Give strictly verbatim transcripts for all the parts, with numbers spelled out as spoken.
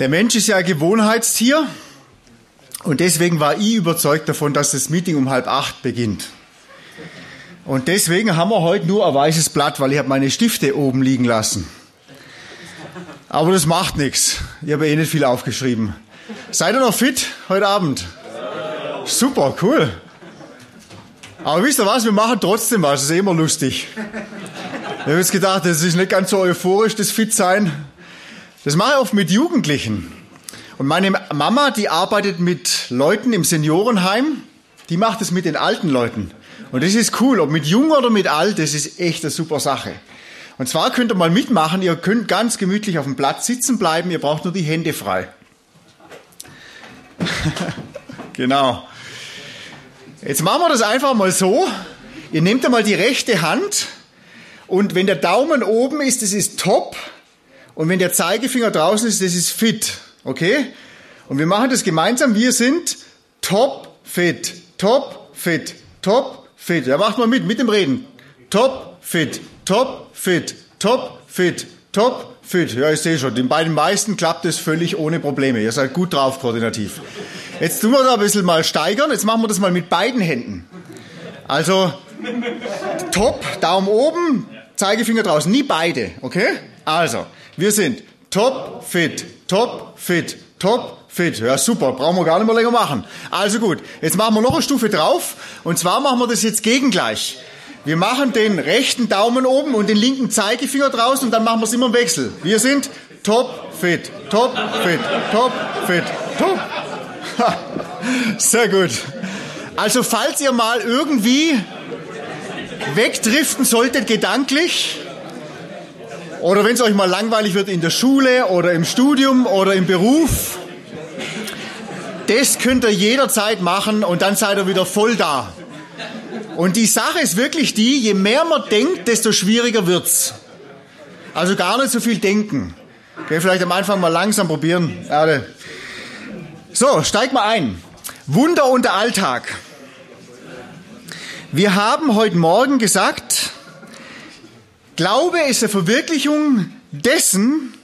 Der Mensch ist ja ein Gewohnheitstier und deswegen war ich überzeugt davon, dass das Meeting um halb acht beginnt. Und deswegen haben wir heute nur ein weißes Blatt, weil ich habe meine Stifte oben liegen lassen. Aber das macht nichts. Ich habe eh nicht viel aufgeschrieben. Seid ihr noch fit heute Abend? Super, cool. Aber wisst ihr was, wir machen trotzdem was, das ist eh immer lustig. Ich habe jetzt gedacht, das ist nicht ganz so euphorisch, das Fit-Sein. Das mache ich oft mit Jugendlichen. Und meine Mama, die arbeitet mit Leuten im Seniorenheim, die macht es mit den alten Leuten. Und das ist cool, ob mit jung oder mit alt, das ist echt eine super Sache. Und zwar könnt ihr mal mitmachen, ihr könnt ganz gemütlich auf dem Platz sitzen bleiben, ihr braucht nur die Hände frei. Genau. Jetzt machen wir das einfach mal so. Ihr nehmt einmal die rechte Hand und wenn der Daumen oben ist, das ist top. Und wenn der Zeigefinger draußen ist, das ist fit. Okay? Und wir machen das gemeinsam. Wir sind top fit, top fit, top fit. Ja, macht mal mit, mit dem Reden. Top fit, top fit, top fit, top fit. Ja, ich sehe schon, bei den meisten klappt es völlig ohne Probleme. Ihr seid gut drauf koordinativ. Jetzt tun wir da ein bisschen mal steigern. Jetzt machen wir das mal mit beiden Händen. Also, top, Daumen oben, Zeigefinger draußen. Nie beide, okay? Also, wir sind top fit, top fit, top fit. Ja, super, brauchen wir gar nicht mehr länger machen. Also gut, jetzt machen wir noch eine Stufe drauf. Und zwar machen wir das jetzt gegengleich. Wir machen den rechten Daumen oben und den linken Zeigefinger draußen und dann machen wir es immer im Wechsel. Wir sind top fit, top fit, top fit, top. Sehr gut. Also falls ihr mal irgendwie wegdriften solltet gedanklich oder wenn es euch mal langweilig wird in der Schule oder im Studium oder im Beruf, das könnt ihr jederzeit machen und dann seid ihr wieder voll da. Und die Sache ist wirklich die, je mehr man denkt, desto schwieriger wird's. Also gar nicht so viel denken. Okay, vielleicht am Anfang mal langsam probieren. Erde. So, steig mal ein. Wunder und der Alltag. Wir haben heute Morgen gesagt, Glaube ist eine Verwirklichung dessen,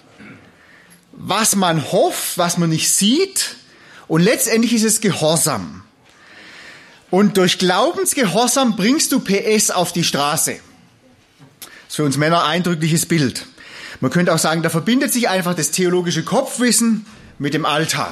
was man hofft, was man nicht sieht. Und letztendlich ist es Gehorsam. Und durch Glaubensgehorsam bringst du P S auf die Straße. Das ist für uns Männer ein eindrückliches Bild. Man könnte auch sagen, da verbindet sich einfach das theologische Kopfwissen mit dem Alltag.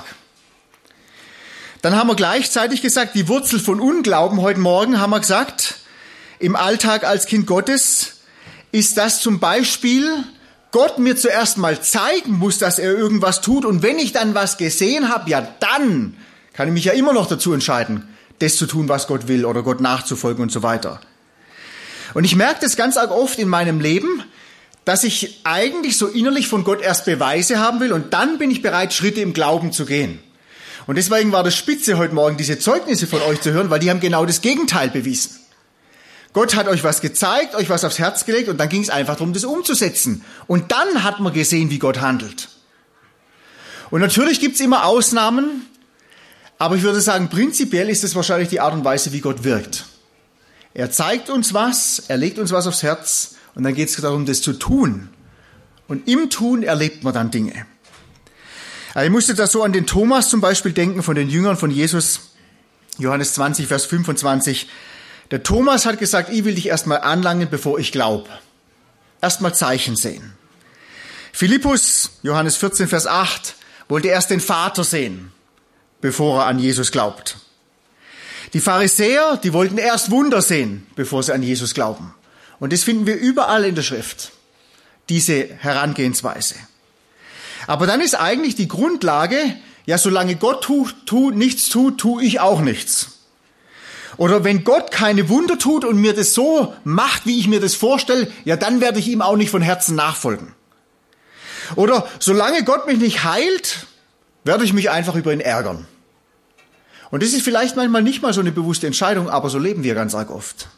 Dann haben wir gleichzeitig gesagt, die Wurzel von Unglauben heute Morgen, haben wir gesagt, im Alltag als Kind Gottes ist das zum Beispiel, Gott mir zuerst mal zeigen muss, dass er irgendwas tut. Und wenn ich dann was gesehen habe, ja dann kann ich mich ja immer noch dazu entscheiden, das zu tun, was Gott will oder Gott nachzufolgen und so weiter. Und ich merke das ganz arg oft in meinem Leben, dass ich eigentlich so innerlich von Gott erst Beweise haben will und dann bin ich bereit, Schritte im Glauben zu gehen. Und deswegen war das spitze heute Morgen, diese Zeugnisse von euch zu hören, weil die haben genau das Gegenteil bewiesen. Gott hat euch was gezeigt, euch was aufs Herz gelegt und dann ging es einfach darum, das umzusetzen. Und dann hat man gesehen, wie Gott handelt. Und natürlich gibt es immer Ausnahmen, aber ich würde sagen, prinzipiell ist es wahrscheinlich die Art und Weise, wie Gott wirkt. Er zeigt uns was, er legt uns was aufs Herz und dann geht es darum, das zu tun. Und im Tun erlebt man dann Dinge. Ich musste da so an den Thomas zum Beispiel denken, von den Jüngern von Jesus, Johannes zwanzig, Vers fünfundzwanzig. Der Thomas hat gesagt, ich will dich erstmal anlangen, bevor ich glaube. Erstmal Zeichen sehen. Philippus, Johannes vierzehn, Vers acht, wollte erst den Vater sehen, bevor er an Jesus glaubt. Die Pharisäer, die wollten erst Wunder sehen, bevor sie an Jesus glauben. Und das finden wir überall in der Schrift, diese Herangehensweise. Aber dann ist eigentlich die Grundlage, ja, solange Gott tu, tu, nichts tut, tue ich auch nichts. Oder wenn Gott keine Wunder tut und mir das so macht, wie ich mir das vorstelle, ja, dann werde ich ihm auch nicht von Herzen nachfolgen. Oder solange Gott mich nicht heilt, werde ich mich einfach über ihn ärgern. Und das ist vielleicht manchmal nicht mal so eine bewusste Entscheidung, aber so leben wir ganz arg oft.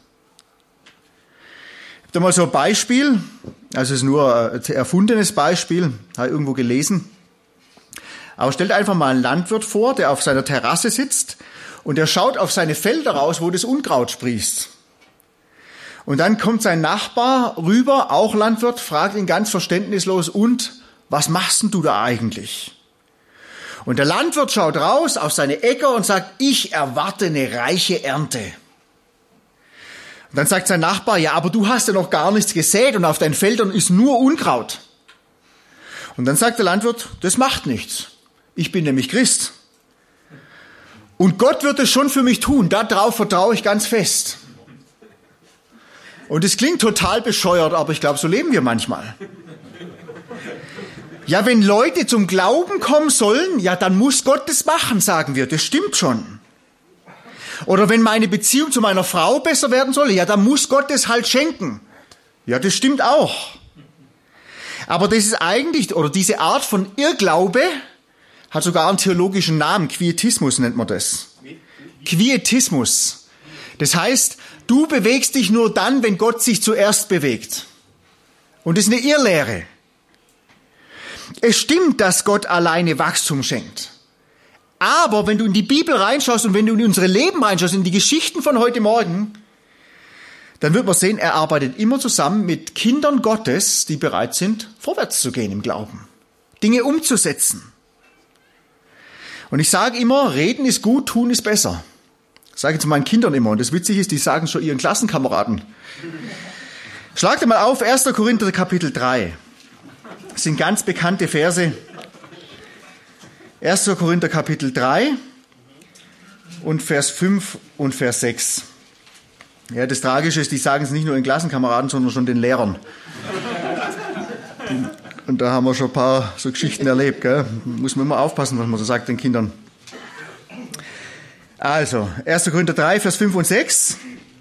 Ich habe da mal so ein Beispiel, also es ist nur ein erfundenes Beispiel, habe ich irgendwo gelesen. Aber stellt einfach mal einen Landwirt vor, der auf seiner Terrasse sitzt und er schaut auf seine Felder raus, wo das Unkraut sprießt. Und dann kommt sein Nachbar rüber, auch Landwirt, fragt ihn ganz verständnislos, und was machst denn du da eigentlich? Und der Landwirt schaut raus auf seine Äcker und sagt, ich erwarte eine reiche Ernte. Und dann sagt sein Nachbar, ja, aber du hast ja noch gar nichts gesät und auf deinen Feldern ist nur Unkraut. Und dann sagt der Landwirt, das macht nichts. Ich bin nämlich Christ. Und Gott wird es schon für mich tun. Darauf vertraue ich ganz fest. Und es klingt total bescheuert, aber ich glaube, so leben wir manchmal. Ja, wenn Leute zum Glauben kommen sollen, ja, dann muss Gott das machen, sagen wir. Das stimmt schon. Oder wenn meine Beziehung zu meiner Frau besser werden soll, ja, dann muss Gott das halt schenken. Ja, das stimmt auch. Aber das ist eigentlich, oder diese Art von Irrglaube hat sogar einen theologischen Namen. Quietismus nennt man das. Quietismus. Das heißt, du bewegst dich nur dann, wenn Gott sich zuerst bewegt. Und das ist eine Irrlehre. Es stimmt, dass Gott alleine Wachstum schenkt. Aber wenn du in die Bibel reinschaust und wenn du in unsere Leben reinschaust, in die Geschichten von heute Morgen, dann wird man sehen, er arbeitet immer zusammen mit Kindern Gottes, die bereit sind, vorwärts zu gehen im Glauben, Dinge umzusetzen. Und ich sage immer, reden ist gut, tun ist besser. Das sage ich zu meinen Kindern immer. Und das Witzige ist, die sagen schon ihren Klassenkameraden. Schlagt mal auf, erster Korinther Kapitel drei. Das sind ganz bekannte Verse. erster Korinther Kapitel drei und Vers fünf und Vers sechs. Ja, das Tragische ist, die sagen es nicht nur den Klassenkameraden, sondern schon den Lehrern. Und da haben wir schon ein paar so Geschichten erlebt, gell? Muss man immer aufpassen, was man so sagt den Kindern. Also, erster Korinther drei, Vers fünf und sechs.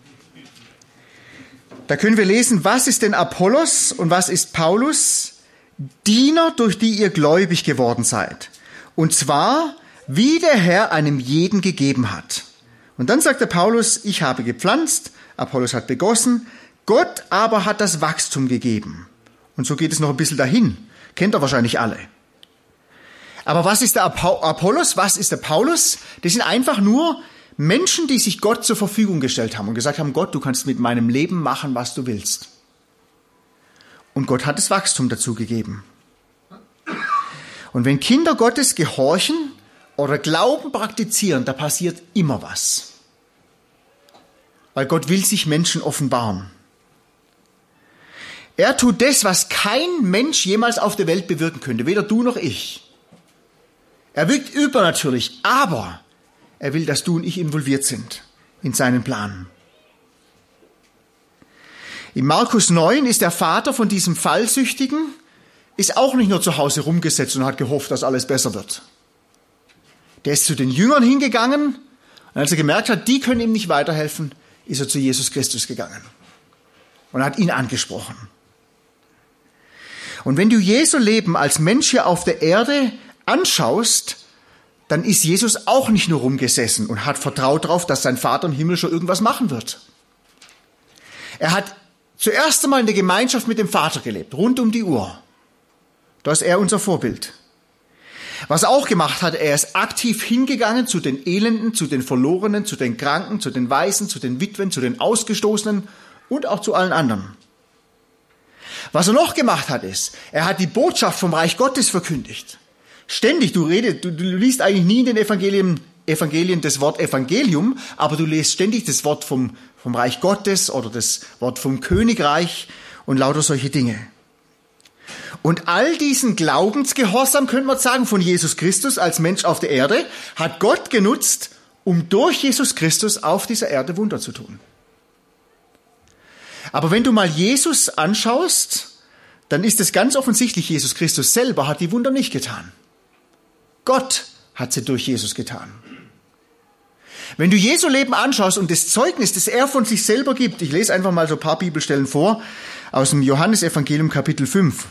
Da können wir lesen, was ist denn Apollos und was ist Paulus? Diener, durch die ihr gläubig geworden seid. Und zwar, wie der Herr einem jeden gegeben hat. Und dann sagt der Paulus, ich habe gepflanzt, Apollos hat begossen, Gott aber hat das Wachstum gegeben. Und so geht es noch ein bisschen dahin. Kennt ihr wahrscheinlich alle. Aber was ist der Apollos? Was ist der Paulus? Das sind einfach nur Menschen, die sich Gott zur Verfügung gestellt haben und gesagt haben, Gott, du kannst mit meinem Leben machen, was du willst. Und Gott hat das Wachstum dazu gegeben. Und wenn Kinder Gottes gehorchen oder Glauben praktizieren, da passiert immer was. Weil Gott will sich Menschen offenbaren. Er tut das, was kein Mensch jemals auf der Welt bewirken könnte, weder du noch ich. Er wirkt übernatürlich, aber er will, dass du und ich involviert sind in seinen Plan. In Markus neun ist der Vater von diesem Fallsüchtigen, ist auch nicht nur zu Hause rumgesetzt und hat gehofft, dass alles besser wird. Der ist zu den Jüngern hingegangen und als er gemerkt hat, die können ihm nicht weiterhelfen, ist er zu Jesus Christus gegangen und hat ihn angesprochen. Und wenn du Jesu Leben als Mensch hier auf der Erde anschaust, dann ist Jesus auch nicht nur rumgesessen und hat vertraut darauf, dass sein Vater im Himmel schon irgendwas machen wird. Er hat zuerst einmal in der Gemeinschaft mit dem Vater gelebt, rund um die Uhr. Da ist er unser Vorbild. Was er auch gemacht hat, er ist aktiv hingegangen zu den Elenden, zu den Verlorenen, zu den Kranken, zu den Waisen, zu den Witwen, zu den Ausgestoßenen und auch zu allen anderen. Was er noch gemacht hat, ist, er hat die Botschaft vom Reich Gottes verkündigt. Ständig, du redest, du, du liest eigentlich nie in den Evangelien, Evangelien das Wort Evangelium, aber du liest ständig das Wort vom, vom Reich Gottes oder das Wort vom Königreich und lauter solche Dinge. Und all diesen Glaubensgehorsam, könnte man sagen, von Jesus Christus als Mensch auf der Erde, hat Gott genutzt, um durch Jesus Christus auf dieser Erde Wunder zu tun. Aber wenn du mal Jesus anschaust, dann ist es ganz offensichtlich, Jesus Christus selber hat die Wunder nicht getan. Gott hat sie durch Jesus getan. Wenn du Jesu Leben anschaust und das Zeugnis, das er von sich selber gibt, ich lese einfach mal so ein paar Bibelstellen vor, aus dem Johannesevangelium Kapitel fünf.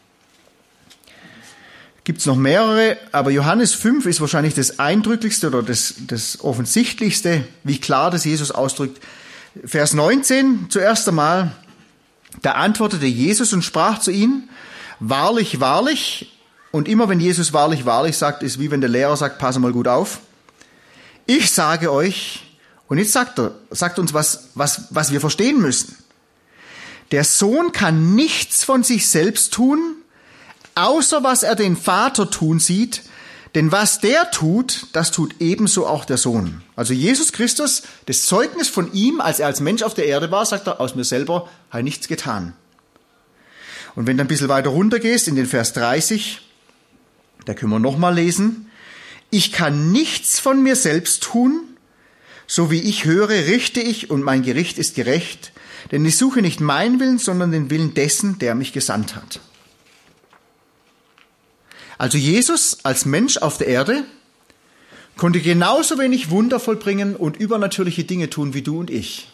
Gibt es noch mehrere, aber Johannes fünf ist wahrscheinlich das eindrücklichste oder das, das offensichtlichste, wie klar das Jesus ausdrückt. Vers neunzehn, zuerst einmal, da antwortete Jesus und sprach zu ihnen, wahrlich, wahrlich, und immer wenn Jesus wahrlich, wahrlich sagt, ist wie wenn der Lehrer sagt, pass mal gut auf, ich sage euch, und jetzt sagt er, sagt uns was, was, was wir verstehen müssen. Der Sohn kann nichts von sich selbst tun, außer was er den Vater tun sieht, Denn was der tut, das tut ebenso auch der Sohn. Also Jesus Christus, das Zeugnis von ihm, als er als Mensch auf der Erde war, sagt er, aus mir selber habe ich nichts getan. Und wenn du ein bisschen weiter runter gehst, in den Vers dreißig, da können wir nochmal lesen. Ich kann nichts von mir selbst tun, so wie ich höre, richte ich und mein Gericht ist gerecht, denn ich suche nicht meinen Willen, sondern den Willen dessen, der mich gesandt hat. Also Jesus als Mensch auf der Erde konnte genauso wenig Wunder vollbringen und übernatürliche Dinge tun wie du und ich.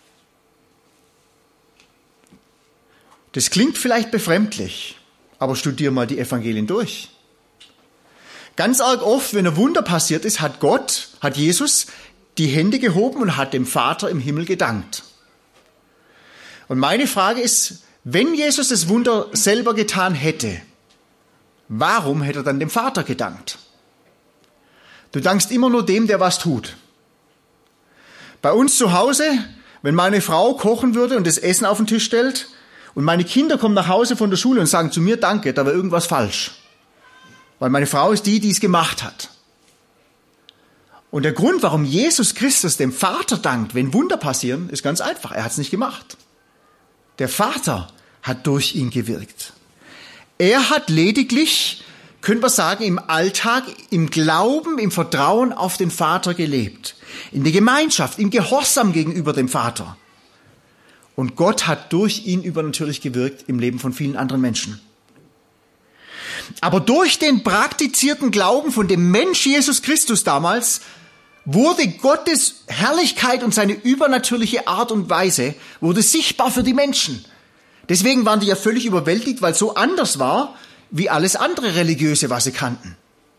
Das klingt vielleicht befremdlich, aber studier mal die Evangelien durch. Ganz arg oft, wenn ein Wunder passiert ist, hat Gott, hat Jesus die Hände gehoben und hat dem Vater im Himmel gedankt. Und meine Frage ist, wenn Jesus das Wunder selber getan hätte, warum hätte er dann dem Vater gedankt? Du dankst immer nur dem, der was tut. Bei uns zu Hause, wenn meine Frau kochen würde und das Essen auf den Tisch stellt und meine Kinder kommen nach Hause von der Schule und sagen zu mir, danke, da war irgendwas falsch. Weil meine Frau ist die, die es gemacht hat. Und der Grund, warum Jesus Christus dem Vater dankt, wenn Wunder passieren, ist ganz einfach. Er hat es nicht gemacht. Der Vater hat durch ihn gewirkt. Er hat lediglich, können wir sagen, im Alltag, im Glauben, im Vertrauen auf den Vater gelebt. In der Gemeinschaft, im Gehorsam gegenüber dem Vater. Und Gott hat durch ihn übernatürlich gewirkt im Leben von vielen anderen Menschen. Aber durch den praktizierten Glauben von dem Mensch Jesus Christus damals wurde Gottes Herrlichkeit und seine übernatürliche Art und Weise wurde sichtbar für die Menschen. Deswegen waren die ja völlig überwältigt, weil es so anders war, wie alles andere Religiöse, was sie kannten.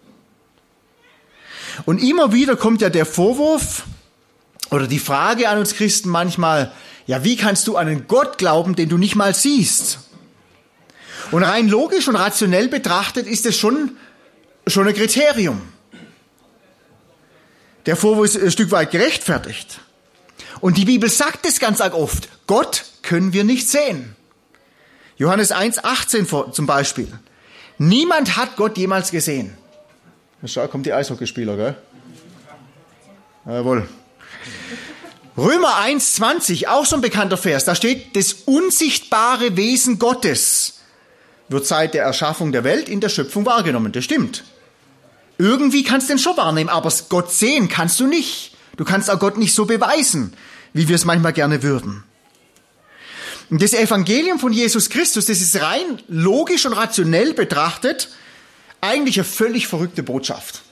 Und immer wieder kommt ja der Vorwurf oder die Frage an uns Christen manchmal, ja, wie kannst du an einen Gott glauben, den du nicht mal siehst? Und rein logisch und rationell betrachtet ist es schon, schon ein Kriterium. Der Vorwurf ist ein Stück weit gerechtfertigt. Und die Bibel sagt es ganz arg oft, Gott können wir nicht sehen. Johannes eins achtzehn zum Beispiel. Niemand hat Gott jemals gesehen. Schau, kommt die Eishockeyspieler, gell? Jawohl. Römer eins zwanzig, auch so ein bekannter Vers. Da steht, das unsichtbare Wesen Gottes wird seit der Erschaffung der Welt in der Schöpfung wahrgenommen. Das stimmt. Irgendwie kannst du den schon wahrnehmen, aber Gott sehen kannst du nicht. Du kannst auch Gott nicht so beweisen, wie wir es manchmal gerne würden. Und das Evangelium von Jesus Christus, das ist rein logisch und rationell betrachtet eigentlich eine völlig verrückte Botschaft.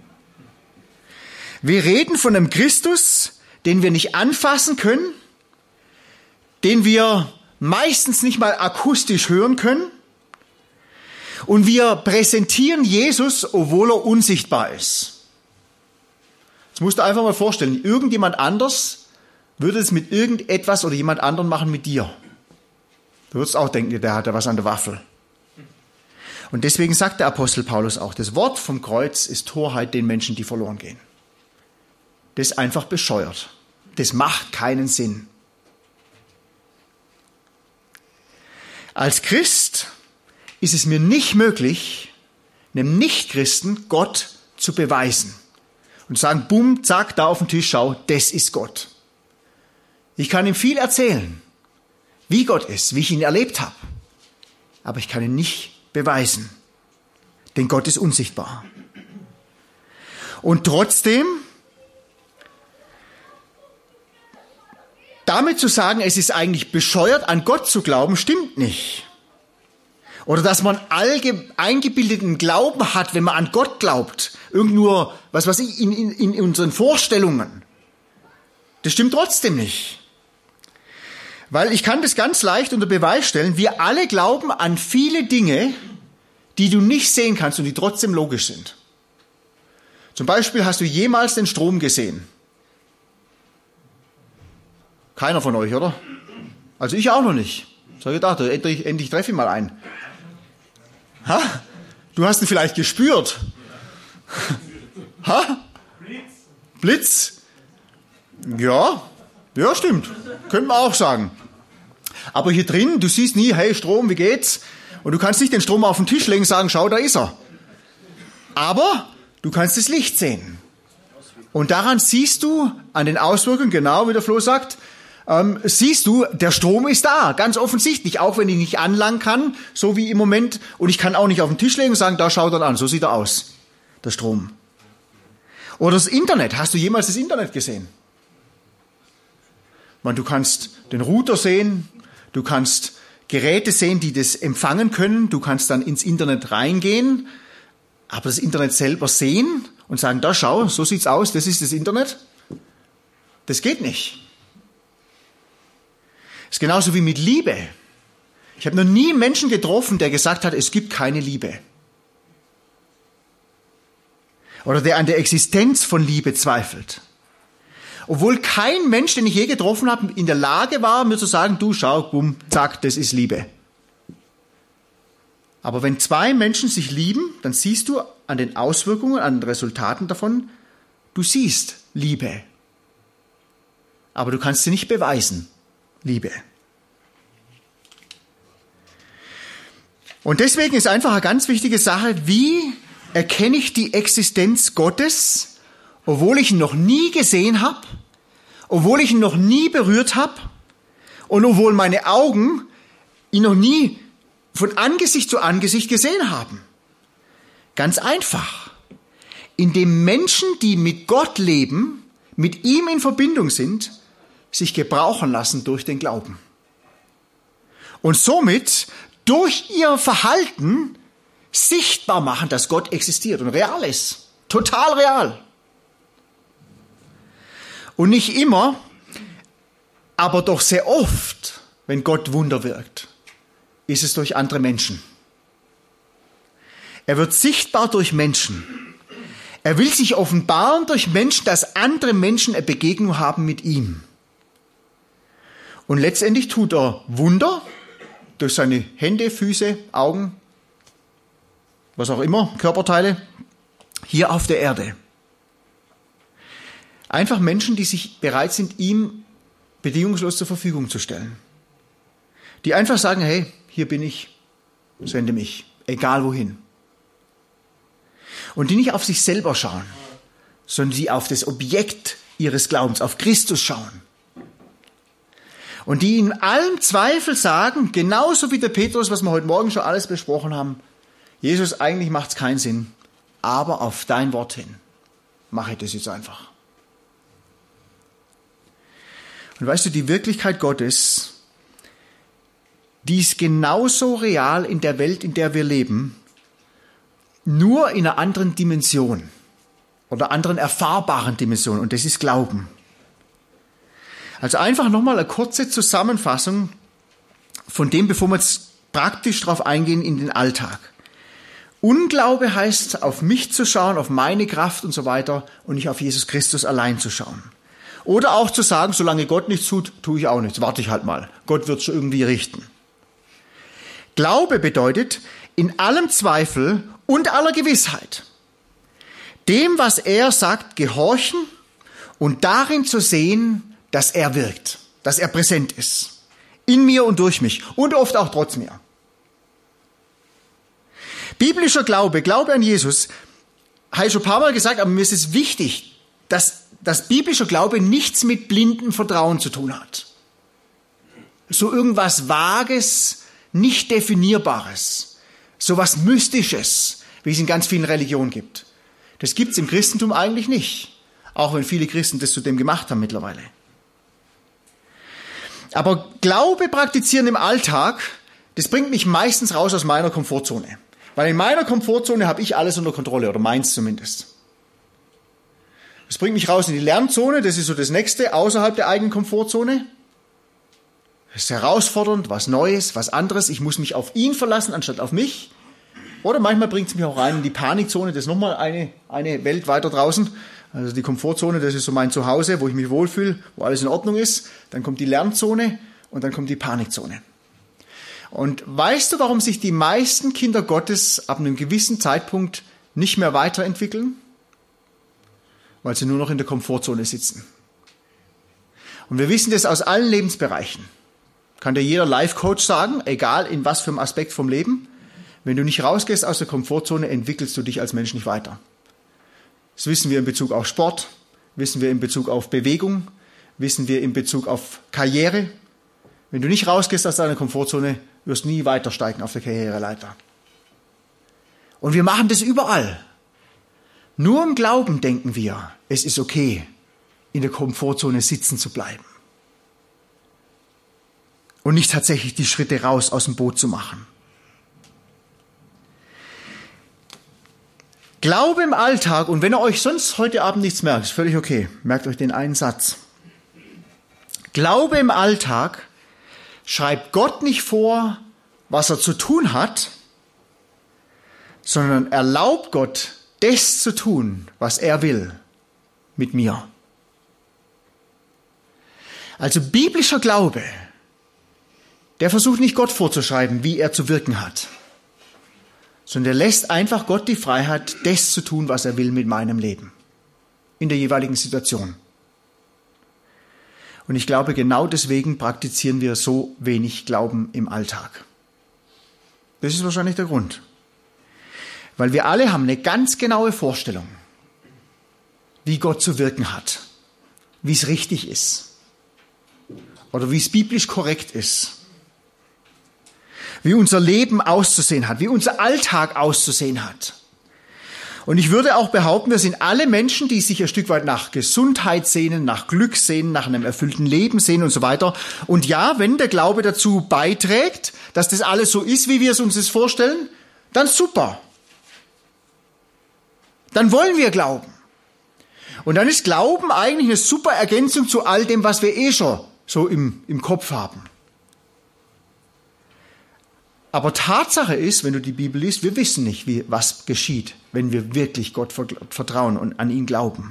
Wir reden von einem Christus, den wir nicht anfassen können, den wir meistens nicht mal akustisch hören können. Und wir präsentieren Jesus, obwohl er unsichtbar ist. Jetzt musst du einfach mal vorstellen, irgendjemand anders würde es mit irgendetwas oder jemand anderem machen mit dir. Du würdest auch denken, der hat da was an der Waffel. Und deswegen sagt der Apostel Paulus auch, das Wort vom Kreuz ist Torheit den Menschen, die verloren gehen. Das ist einfach bescheuert. Das macht keinen Sinn. Als Christ ist es mir nicht möglich, einem Nichtchristen Gott zu beweisen. Und sagen, bumm, zack, da auf den Tisch, schau, das ist Gott. Ich kann ihm viel erzählen, wie Gott ist, wie ich ihn erlebt habe. Aber ich kann ihn nicht beweisen. Denn Gott ist unsichtbar. Und trotzdem, damit zu sagen, es ist eigentlich bescheuert, an Gott zu glauben, stimmt nicht. Oder dass man allge- eingebildeten Glauben hat, wenn man an Gott glaubt. Irgend nur, was weiß ich, in, in, in unseren Vorstellungen. Das stimmt trotzdem nicht. Weil ich kann das ganz leicht unter Beweis stellen. Wir alle glauben an viele Dinge, die du nicht sehen kannst und die trotzdem logisch sind. Zum Beispiel, hast du jemals den Strom gesehen? Keiner von euch, oder? Also ich auch noch nicht. So gedacht, endlich, endlich treffe ich mal einen. Ha? Du hast ihn vielleicht gespürt. Ha? Blitz? Ja, ja, stimmt. Könnte man auch sagen. Aber hier drin, du siehst nie, hey Strom, wie geht's? Und du kannst nicht den Strom auf den Tisch legen und sagen, schau, da ist er. Aber Du kannst das Licht sehen. Und daran siehst du, an den Auswirkungen, genau wie der Flo sagt, ähm, siehst du, der Strom ist da, ganz offensichtlich, auch wenn ich nicht anlangen kann, so wie im Moment. Und ich kann auch nicht auf den Tisch legen und sagen, da schaut er an, so sieht er aus, der Strom. Oder das Internet, hast du jemals das Internet gesehen? Man, du kannst den Router sehen, du kannst Geräte sehen, die das empfangen können, du kannst dann ins Internet reingehen, aber das Internet selber sehen und sagen, da schau, so sieht's aus, das ist das Internet. Das geht nicht. Das ist genauso wie mit Liebe. Ich habe noch nie einen Menschen getroffen, der gesagt hat, es gibt keine Liebe. Oder der an der Existenz von Liebe zweifelt. Obwohl kein Mensch, den ich je getroffen habe, in der Lage war, mir zu sagen, du schau, bumm, zack, das ist Liebe. Aber wenn zwei Menschen sich lieben, dann siehst du an den Auswirkungen, an den Resultaten davon, du siehst Liebe. Aber du kannst sie nicht beweisen, Liebe. Und deswegen ist einfach eine ganz wichtige Sache, wie erkenne ich die Existenz Gottes, obwohl ich ihn noch nie gesehen habe, obwohl ich ihn noch nie berührt habe und obwohl meine Augen ihn noch nie von Angesicht zu Angesicht gesehen haben. Ganz einfach. Indem Menschen, die mit Gott leben, mit ihm in Verbindung sind, sich gebrauchen lassen durch den Glauben. Und somit durch ihr Verhalten sichtbar machen, dass Gott existiert und real ist. Total real. Und nicht immer, aber doch sehr oft, wenn Gott Wunder wirkt, ist es durch andere Menschen. Er wird sichtbar durch Menschen. Er will sich offenbaren durch Menschen, dass andere Menschen eine Begegnung haben mit ihm. Und letztendlich tut er Wunder durch seine Hände, Füße, Augen, was auch immer, Körperteile, hier auf der Erde. Einfach Menschen, die sich bereit sind, ihm bedingungslos zur Verfügung zu stellen. Die einfach sagen, hey, hier bin ich, sende mich, egal wohin. Und die nicht auf sich selber schauen, sondern die auf das Objekt ihres Glaubens, auf Christus schauen. Und die in allem Zweifel sagen, genauso wie der Petrus, was wir heute Morgen schon alles besprochen haben, Jesus, eigentlich macht es keinen Sinn, aber auf dein Wort hin mache ich das jetzt einfach. Und weißt du, die Wirklichkeit Gottes, die ist genauso real in der Welt, in der wir leben, nur in einer anderen Dimension oder anderen erfahrbaren Dimension, und das ist Glauben. Also einfach nochmal eine kurze Zusammenfassung von dem, bevor wir jetzt praktisch drauf eingehen in den Alltag. Unglaube heißt, auf mich zu schauen, auf meine Kraft und so weiter und nicht auf Jesus Christus allein zu schauen. Oder auch zu sagen, solange Gott nichts tut, tue ich auch nichts, warte ich halt mal. Gott wird schon irgendwie richten. Glaube bedeutet, in allem Zweifel und aller Gewissheit, dem, was er sagt, gehorchen und darin zu sehen, dass er wirkt, dass er präsent ist. In mir und durch mich und oft auch trotz mir. Biblischer Glaube, Glaube an Jesus, habe ich schon ein paar Mal gesagt, aber mir ist es wichtig, dass, dass biblischer Glaube nichts mit blindem Vertrauen zu tun hat. So irgendwas Vages, nicht Definierbares, so was Mystisches, wie es in ganz vielen Religionen gibt. Das gibt es im Christentum eigentlich nicht, auch wenn viele Christen das zu dem gemacht haben mittlerweile. Aber Glaube praktizieren im Alltag, das bringt mich meistens raus aus meiner Komfortzone. Weil in meiner Komfortzone habe ich alles unter Kontrolle, oder meins zumindest. Das bringt mich raus in die Lernzone, das ist so das Nächste, außerhalb der eigenen Komfortzone. Das ist herausfordernd, was Neues, was anderes. Ich muss mich auf ihn verlassen, anstatt auf mich. Oder manchmal bringt es mich auch rein in die Panikzone, das ist nochmal eine, eine Welt weiter draußen. Also die Komfortzone, das ist so mein Zuhause, wo ich mich wohlfühle, wo alles in Ordnung ist. Dann kommt die Lernzone und dann kommt die Panikzone. Und weißt du, warum sich die meisten Kinder Gottes ab einem gewissen Zeitpunkt nicht mehr weiterentwickeln? Weil sie nur noch in der Komfortzone sitzen. Und wir wissen das aus allen Lebensbereichen. Kann dir jeder Life-Coach sagen, egal in was für einem Aspekt vom Leben, wenn du nicht rausgehst aus der Komfortzone, entwickelst du dich als Mensch nicht weiter. Das wissen wir in Bezug auf Sport, wissen wir in Bezug auf Bewegung, wissen wir in Bezug auf Karriere. Wenn du nicht rausgehst aus deiner Komfortzone, wirst du nie weiter steigen auf der Karriereleiter. Und wir machen das überall. Nur im Glauben denken wir, es ist okay, in der Komfortzone sitzen zu bleiben. Und nicht tatsächlich die Schritte raus aus dem Boot zu machen. Glaube im Alltag, und wenn ihr euch sonst heute Abend nichts merkt, ist völlig okay, merkt euch den einen Satz. Glaube im Alltag schreibt Gott nicht vor, was er zu tun hat, sondern erlaubt Gott, das zu tun, was er will, mit mir. Also biblischer Glaube, der versucht nicht Gott vorzuschreiben, wie er zu wirken hat, sondern der lässt einfach Gott die Freiheit, das zu tun, was er will mit meinem Leben, in der jeweiligen Situation. Und ich glaube, genau deswegen praktizieren wir so wenig Glauben im Alltag. Das ist wahrscheinlich der Grund. Weil wir alle haben eine ganz genaue Vorstellung, wie Gott zu wirken hat, wie es richtig ist oder wie es biblisch korrekt ist, wie unser Leben auszusehen hat, wie unser Alltag auszusehen hat. Und ich würde auch behaupten, wir sind alle Menschen, die sich ein Stück weit nach Gesundheit sehnen, nach Glück sehnen, nach einem erfüllten Leben sehnen und so weiter. Und ja, wenn der Glaube dazu beiträgt, dass das alles so ist, wie wir es uns das vorstellen, dann super. Dann wollen wir glauben. Und dann ist Glauben eigentlich eine super Ergänzung zu all dem, was wir eh schon so im, im Kopf haben. Aber Tatsache ist, wenn du die Bibel liest, wir wissen nicht, wie, was geschieht, wenn wir wirklich Gott vertrauen und an ihn glauben.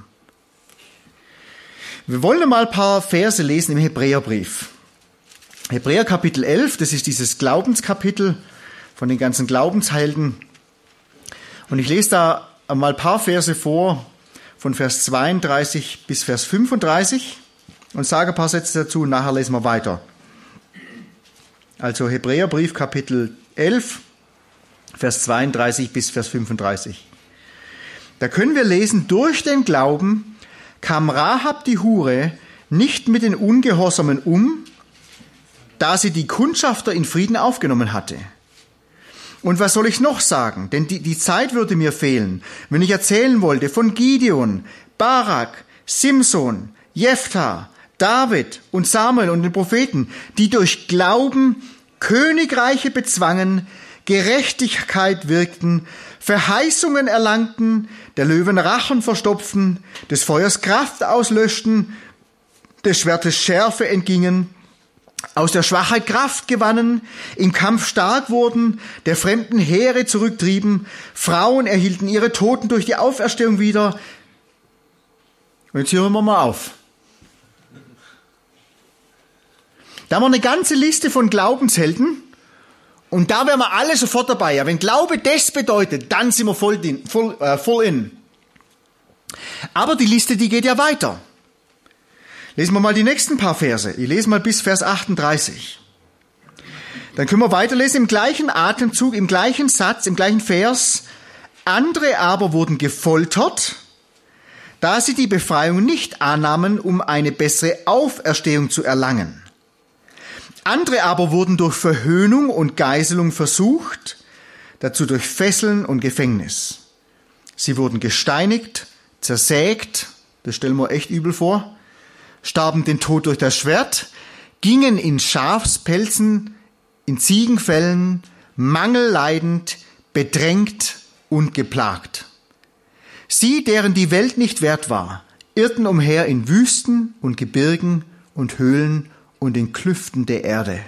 Wir wollen mal ein paar Verse lesen im Hebräerbrief. Hebräer Kapitel elf, das ist dieses Glaubenskapitel von den ganzen Glaubenshelden. Und ich lese da mal ein paar Verse vor, von Vers zweiunddreißig bis Vers fünfunddreißig und sage ein paar Sätze dazu und nachher lesen wir weiter. Also Hebräerbrief Kapitel elf, Vers zweiunddreißig bis Vers fünfunddreißig. Da können wir lesen, durch den Glauben kam Rahab die Hure nicht mit den Ungehorsamen um, da sie die Kundschafter in Frieden aufgenommen hatte. Und was soll ich noch sagen? Denn die, die Zeit würde mir fehlen, wenn ich erzählen wollte von Gideon, Barak, Simson, Jephthah, David und Samuel und den Propheten, die durch Glauben Königreiche bezwangen, Gerechtigkeit wirkten, Verheißungen erlangten, der Löwen Rachen verstopften, des Feuers Kraft auslöschten, des Schwertes Schärfe entgingen, aus der Schwachheit Kraft gewannen, im Kampf stark wurden, der fremden Heere zurücktrieben, Frauen erhielten ihre Toten durch die Auferstehung wieder. Und jetzt hören wir mal auf. Da haben wir eine ganze Liste von Glaubenshelden und da wären wir alle sofort dabei. Ja, wenn Glaube das bedeutet, dann sind wir voll in. Voll, äh, voll in. Aber die Liste, die geht ja weiter. Lesen wir mal die nächsten paar Verse. Ich lese mal bis Vers achtunddreißig. Dann können wir weiterlesen im gleichen Atemzug, im gleichen Satz, im gleichen Vers. Andere aber wurden gefoltert, da sie die Befreiung nicht annahmen, um eine bessere Auferstehung zu erlangen. Andere aber wurden durch Verhöhnung und Geißelung versucht, dazu durch Fesseln und Gefängnis. Sie wurden gesteinigt, zersägt, das stellen wir echt übel vor, starben den Tod durch das Schwert, gingen in Schafspelzen, in Ziegenfällen, mangelleidend, bedrängt und geplagt. Sie, deren die Welt nicht wert war, irrten umher in Wüsten und Gebirgen und Höhlen und in Klüften der Erde.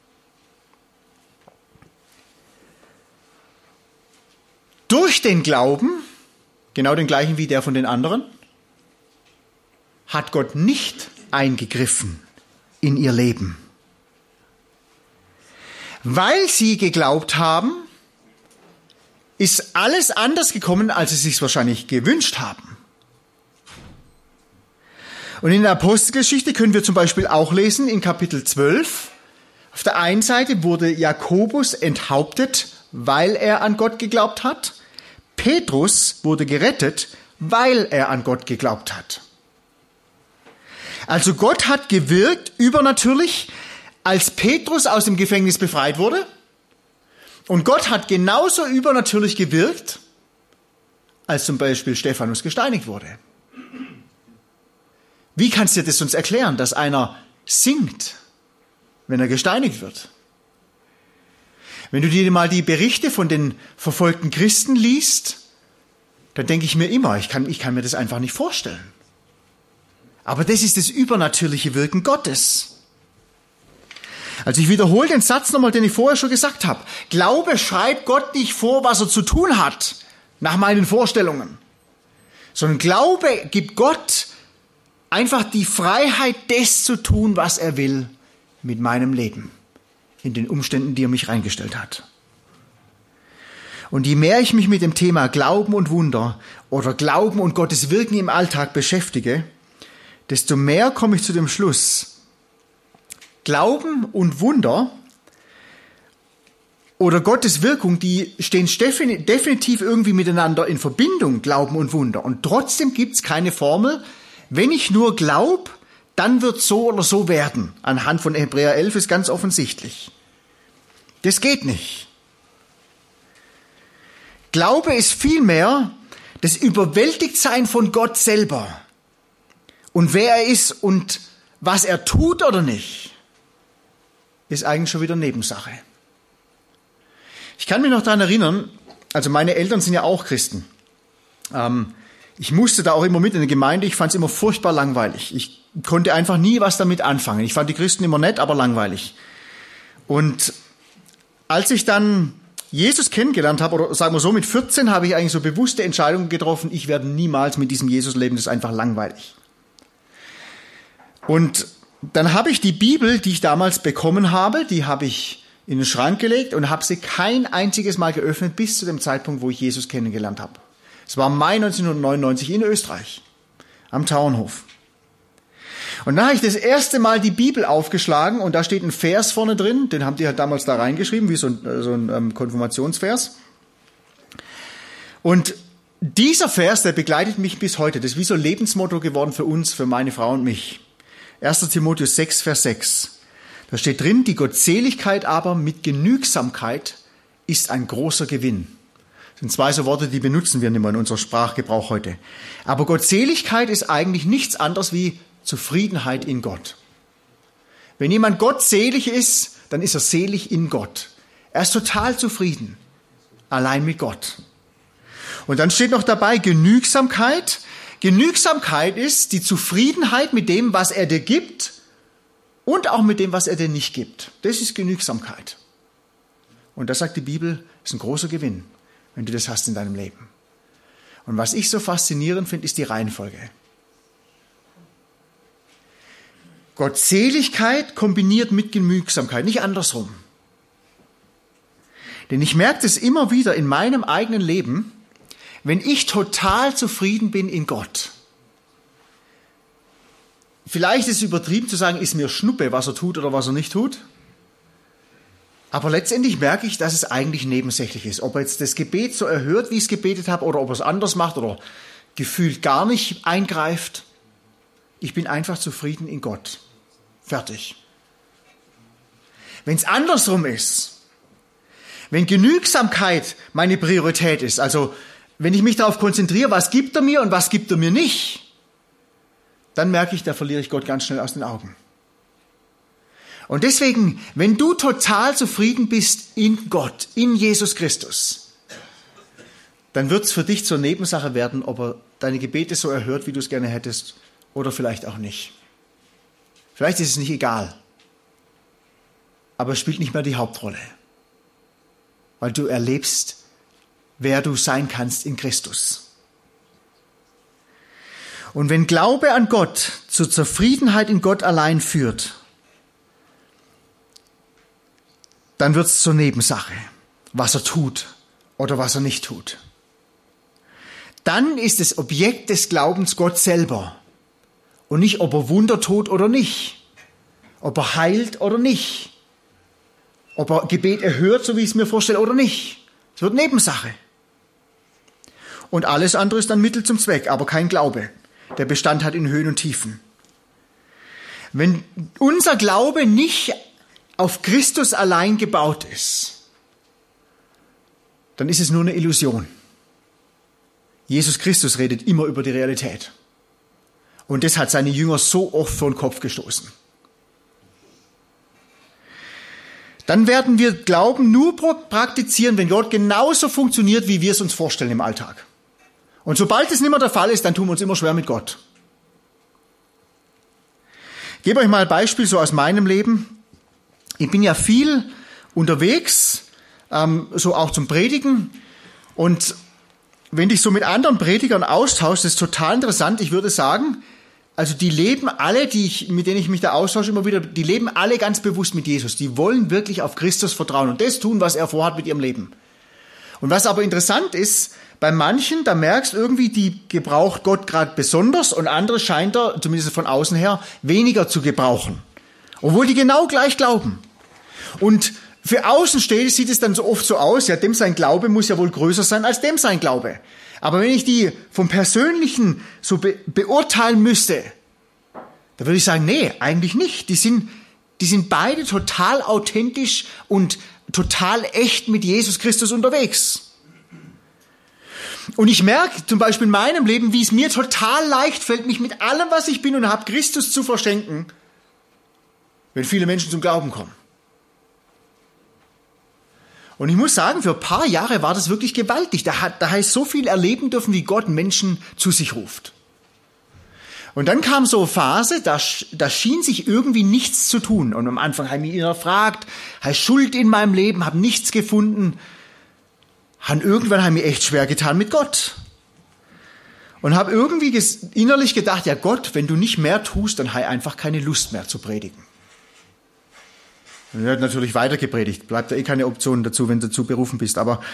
Durch den Glauben, genau den gleichen wie der von den anderen, hat Gott nicht eingegriffen in ihr Leben. Weil sie geglaubt haben, ist alles anders gekommen, als sie sich wahrscheinlich gewünscht haben. Und in der Apostelgeschichte können wir zum Beispiel auch lesen, in Kapitel zwölf, auf der einen Seite wurde Jakobus enthauptet, weil er an Gott geglaubt hat. Petrus wurde gerettet, weil er an Gott geglaubt hat. Also Gott hat gewirkt übernatürlich, als Petrus aus dem Gefängnis befreit wurde. Und Gott hat genauso übernatürlich gewirkt, als zum Beispiel Stephanus gesteinigt wurde. Wie kannst du dir das sonst erklären, dass einer singt, wenn er gesteinigt wird? Wenn du dir mal die Berichte von den verfolgten Christen liest, dann denke ich mir immer, ich kann, ich kann mir das einfach nicht vorstellen. Aber das ist das übernatürliche Wirken Gottes. Also ich wiederhole den Satz nochmal, den ich vorher schon gesagt habe. Glaube schreibt Gott nicht vor, was er zu tun hat, nach meinen Vorstellungen. Sondern Glaube gibt Gott einfach die Freiheit, das zu tun, was er will mit meinem Leben, in den Umständen, die er mich reingestellt hat. Und je mehr ich mich mit dem Thema Glauben und Wunder oder Glauben und Gottes Wirken im Alltag beschäftige, desto mehr komme ich zu dem Schluss, Glauben und Wunder oder Gottes Wirkung, die stehen definitiv irgendwie miteinander in Verbindung, Glauben und Wunder. Und trotzdem gibt es keine Formel, wenn ich nur glaube, dann wird so oder so werden. Anhand von Hebräer elf ist ganz offensichtlich. Das geht nicht. Glaube ist vielmehr das Überwältigtsein von Gott selber. Und wer er ist und was er tut oder nicht, ist eigentlich schon wieder Nebensache. Ich kann mich noch daran erinnern, also meine Eltern sind ja auch Christen. Ähm, ich musste da auch immer mit in der Gemeinde, ich fand es immer furchtbar langweilig. Ich konnte einfach nie was damit anfangen. Ich fand die Christen immer nett, aber langweilig. Und als ich dann Jesus kennengelernt habe, oder sagen wir so, mit vierzehn habe ich eigentlich so bewusste Entscheidungen getroffen, ich werde niemals mit diesem Jesus leben, das ist einfach langweilig. Und dann habe ich die Bibel, die ich damals bekommen habe, die habe ich in den Schrank gelegt und habe sie kein einziges Mal geöffnet, bis zu dem Zeitpunkt, wo ich Jesus kennengelernt habe. Es war Mai neunzehnhundertneunundneunzig in Österreich, am Tauernhof. Und dann habe ich das erste Mal die Bibel aufgeschlagen und da steht ein Vers vorne drin, den haben die halt damals da reingeschrieben, wie so ein, so ein ähm, Konfirmationsvers. Und dieser Vers, der begleitet mich bis heute. Das ist wie so ein Lebensmotto geworden für uns, für meine Frau und mich. erster Timotheus sechs, Vers sechs. Da steht drin, die Gottseligkeit aber mit Genügsamkeit ist ein großer Gewinn. Das sind zwei so Worte, die benutzen wir nicht mehr in unserem Sprachgebrauch heute. Aber Gottseligkeit ist eigentlich nichts anderes wie Zufriedenheit in Gott. Wenn jemand gottselig ist, dann ist er selig in Gott. Er ist total zufrieden, allein mit Gott. Und dann steht noch dabei Genügsamkeit. Genügsamkeit ist die Zufriedenheit mit dem, was er dir gibt und auch mit dem, was er dir nicht gibt. Das ist Genügsamkeit. Und das sagt die Bibel, ist ein großer Gewinn, wenn du das hast in deinem Leben. Und was ich so faszinierend finde, ist die Reihenfolge. Gottseligkeit kombiniert mit Genügsamkeit, nicht andersrum. Denn ich merke das immer wieder in meinem eigenen Leben, wenn ich total zufrieden bin in Gott. Vielleicht ist es übertrieben zu sagen, ist mir Schnuppe, was er tut oder was er nicht tut. Aber letztendlich merke ich, dass es eigentlich nebensächlich ist. Ob er jetzt das Gebet so erhört, wie ich es gebetet habe, oder ob er es anders macht oder gefühlt gar nicht eingreift. Ich bin einfach zufrieden in Gott. Fertig. Wenn es andersrum ist, wenn Genügsamkeit meine Priorität ist, also wenn ich mich darauf konzentriere, was gibt er mir und was gibt er mir nicht, dann merke ich, da verliere ich Gott ganz schnell aus den Augen. Und deswegen, wenn du total zufrieden bist in Gott, in Jesus Christus, dann wird es für dich zur Nebensache werden, ob er deine Gebete so erhört, wie du es gerne hättest, oder vielleicht auch nicht. Vielleicht ist es nicht egal, aber es spielt nicht mehr die Hauptrolle, weil du erlebst, wer du sein kannst in Christus. Und wenn Glaube an Gott zur Zufriedenheit in Gott allein führt, dann wird es zur Nebensache, was er tut oder was er nicht tut. Dann ist das Objekt des Glaubens Gott selber und nicht, ob er Wunder tut oder nicht, ob er heilt oder nicht, ob er Gebet erhört, so wie ich es mir vorstelle, oder nicht. Es wird Nebensache. und alles andere ist ein Mittel zum Zweck, aber kein Glaube. Der Bestand hat in Höhen und Tiefen. Wenn unser Glaube nicht auf Christus allein gebaut ist, dann ist es nur eine Illusion. Jesus Christus redet immer über die Realität. Und das hat seine Jünger so oft vor den Kopf gestoßen. Dann werden wir Glauben nur praktizieren, wenn Gott genauso funktioniert, wie wir es uns vorstellen im Alltag. Und sobald es nicht mehr der Fall ist, dann tun wir uns immer schwer mit Gott. Ich gebe euch mal ein Beispiel so aus meinem Leben. Ich bin ja viel unterwegs, ähm, so auch zum Predigen. Und wenn ich so mit anderen Predigern austausche, das ist total interessant. Ich würde sagen, also die leben alle, die ich, mit denen ich mich da austausche immer wieder, die leben alle ganz bewusst mit Jesus. Die wollen wirklich auf Christus vertrauen und das tun, was er vorhat mit ihrem Leben. Und was aber interessant ist, bei manchen, da merkst du irgendwie, die gebraucht Gott gerade besonders und andere scheint er, zumindest von außen her, weniger zu gebrauchen. Obwohl die genau gleich glauben. Und für Außenstehende sieht es dann so oft so aus, ja, dem sein Glaube muss ja wohl größer sein als dem sein Glaube. Aber wenn ich die vom Persönlichen so be- beurteilen müsste, da würde ich sagen, nee, eigentlich nicht. Die sind, die sind beide total authentisch und total echt mit Jesus Christus unterwegs. Und ich merke zum Beispiel in meinem Leben, wie es mir total leicht fällt, mich mit allem, was ich bin und habe, Christus zu verschenken, wenn viele Menschen zum Glauben kommen. Und ich muss sagen, für ein paar Jahre war das wirklich gewaltig. Da hat, da heißt so viel erleben dürfen, wie Gott Menschen zu sich ruft. Und dann kam so eine Phase, da, da schien sich irgendwie nichts zu tun. Und am Anfang habe ich mich hinterfragt, habe Schuld in meinem Leben, habe nichts gefunden. Und irgendwann habe ich mir echt schwer getan mit Gott. Und habe irgendwie innerlich gedacht, ja Gott, wenn du nicht mehr tust, dann habe ich einfach keine Lust mehr zu predigen. Und er hat natürlich weiter gepredigt. Bleibt ja eh keine Option dazu, wenn du dazu berufen bist. Aber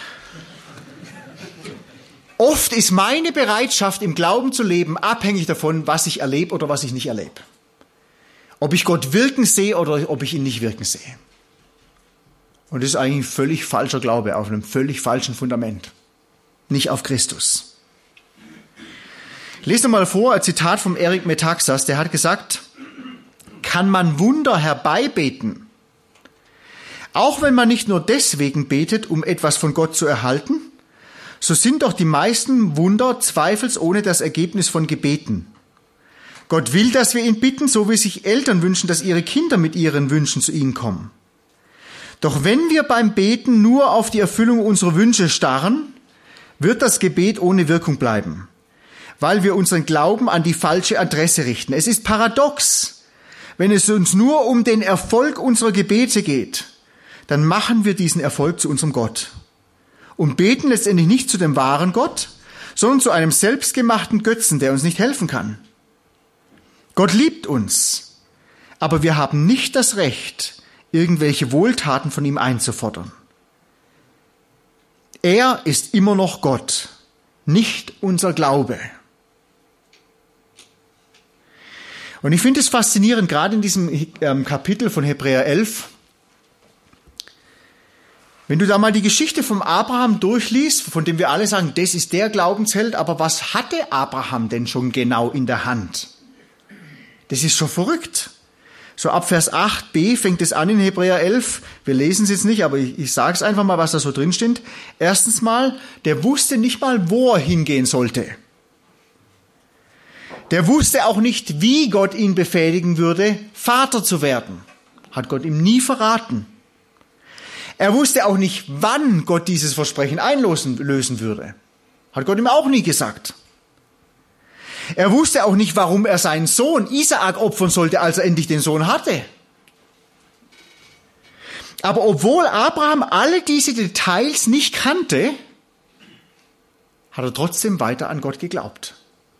oft ist meine Bereitschaft, im Glauben zu leben, abhängig davon, was ich erlebe oder was ich nicht erlebe. Ob ich Gott wirken sehe oder ob ich ihn nicht wirken sehe. Und das ist eigentlich ein völlig falscher Glaube, auf einem völlig falschen Fundament. Nicht auf Christus. Ich lese mal vor, ein Zitat von Eric Metaxas, der hat gesagt, kann man Wunder herbeibeten, auch wenn man nicht nur deswegen betet, um etwas von Gott zu erhalten, so sind doch die meisten Wunder zweifelsohne das Ergebnis von Gebeten. Gott will, dass wir ihn bitten, so wie sich Eltern wünschen, dass ihre Kinder mit ihren Wünschen zu ihnen kommen. Doch wenn wir beim Beten nur auf die Erfüllung unserer Wünsche starren, wird das Gebet ohne Wirkung bleiben, weil wir unseren Glauben an die falsche Adresse richten. Es ist paradox, wenn es uns nur um den Erfolg unserer Gebete geht, dann machen wir diesen Erfolg zu unserem Gott und beten letztendlich nicht zu dem wahren Gott, sondern zu einem selbstgemachten Götzen, der uns nicht helfen kann. Gott liebt uns, aber wir haben nicht das Recht, irgendwelche Wohltaten von ihm einzufordern. Er ist immer noch Gott, nicht unser Glaube. Und ich finde es faszinierend, gerade in diesem ähm, Kapitel von Hebräer elf, wenn du da mal die Geschichte vom Abraham durchliest, von dem wir alle sagen, das ist der Glaubensheld, aber was hatte Abraham denn schon genau in der Hand? Das ist schon verrückt. So ab Vers acht b fängt es an in Hebräer elf. Wir lesen es jetzt nicht, aber ich, ich sage es einfach mal, was da so drin steht. Erstens mal, der wusste nicht mal, wo er hingehen sollte. Der wusste auch nicht, wie Gott ihn befähigen würde, Vater zu werden. Hat Gott ihm nie verraten. Er wusste auch nicht, wann Gott dieses Versprechen einlösen lösen würde. Hat Gott ihm auch nie gesagt. Er wusste auch nicht, warum er seinen Sohn Isaak opfern sollte, als er endlich den Sohn hatte. Aber obwohl Abraham alle diese Details nicht kannte, hat er trotzdem weiter an Gott geglaubt.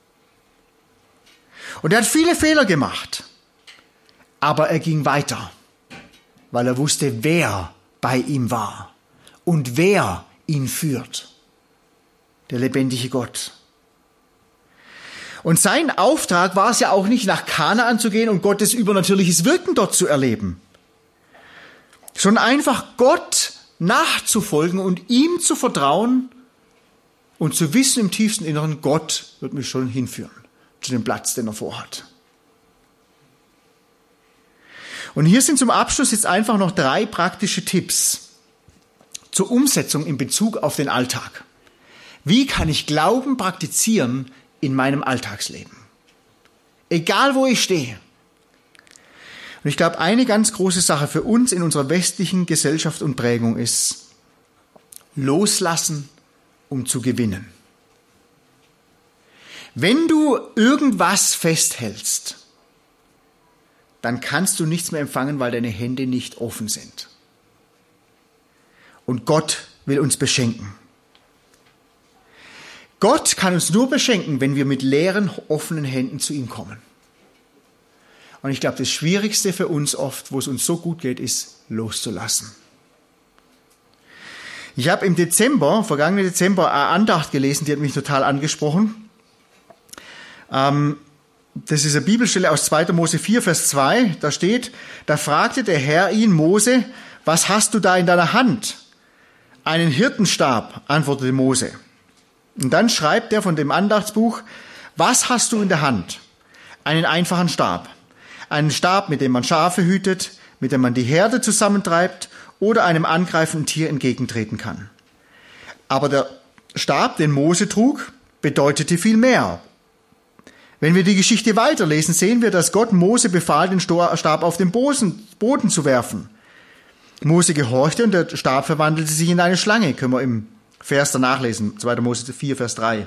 Und er hat viele Fehler gemacht, aber er ging weiter, weil er wusste, wer bei ihm war und wer ihn führt. Der lebendige Gott. Und sein Auftrag war es ja auch nicht, nach Kanaan zu gehen und Gottes übernatürliches Wirken dort zu erleben, sondern einfach Gott nachzufolgen und ihm zu vertrauen und zu wissen im tiefsten Inneren, Gott wird mich schon hinführen zu dem Platz, den er vorhat. Und hier sind zum Abschluss jetzt einfach noch drei praktische Tipps zur Umsetzung in Bezug auf den Alltag. Wie kann ich Glauben praktizieren in meinem Alltagsleben? Egal, wo ich stehe. Und ich glaube, eine ganz große Sache für uns in unserer westlichen Gesellschaft und Prägung ist, loslassen, um zu gewinnen. Wenn du irgendwas festhältst, dann kannst du nichts mehr empfangen, weil deine Hände nicht offen sind. Und Gott will uns beschenken. Gott kann uns nur beschenken, wenn wir mit leeren, offenen Händen zu ihm kommen. Und ich glaube, das Schwierigste für uns oft, wo es uns so gut geht, ist, loszulassen. Ich habe im Dezember, vergangenen Dezember, eine Andacht gelesen, die hat mich total angesprochen. Ähm, das ist eine Bibelstelle aus zweiter Mose vier, Vers zwei. Da steht, da fragte der Herr ihn, Mose, was hast du da in deiner Hand? Einen Hirtenstab, antwortete Mose. Und dann schreibt er von dem Andachtsbuch, was hast du in der Hand? Einen einfachen Stab. Einen Stab, mit dem man Schafe hütet, mit dem man die Herde zusammentreibt oder einem angreifenden Tier entgegentreten kann. Aber der Stab, den Mose trug, bedeutete viel mehr. Wenn wir die Geschichte weiterlesen, sehen wir, dass Gott Mose befahl, den Stab auf den Boden zu werfen. Mose gehorchte und der Stab verwandelte sich in eine Schlange. Können wir im Vers danach lesen, zweiter Mose vier, Vers drei.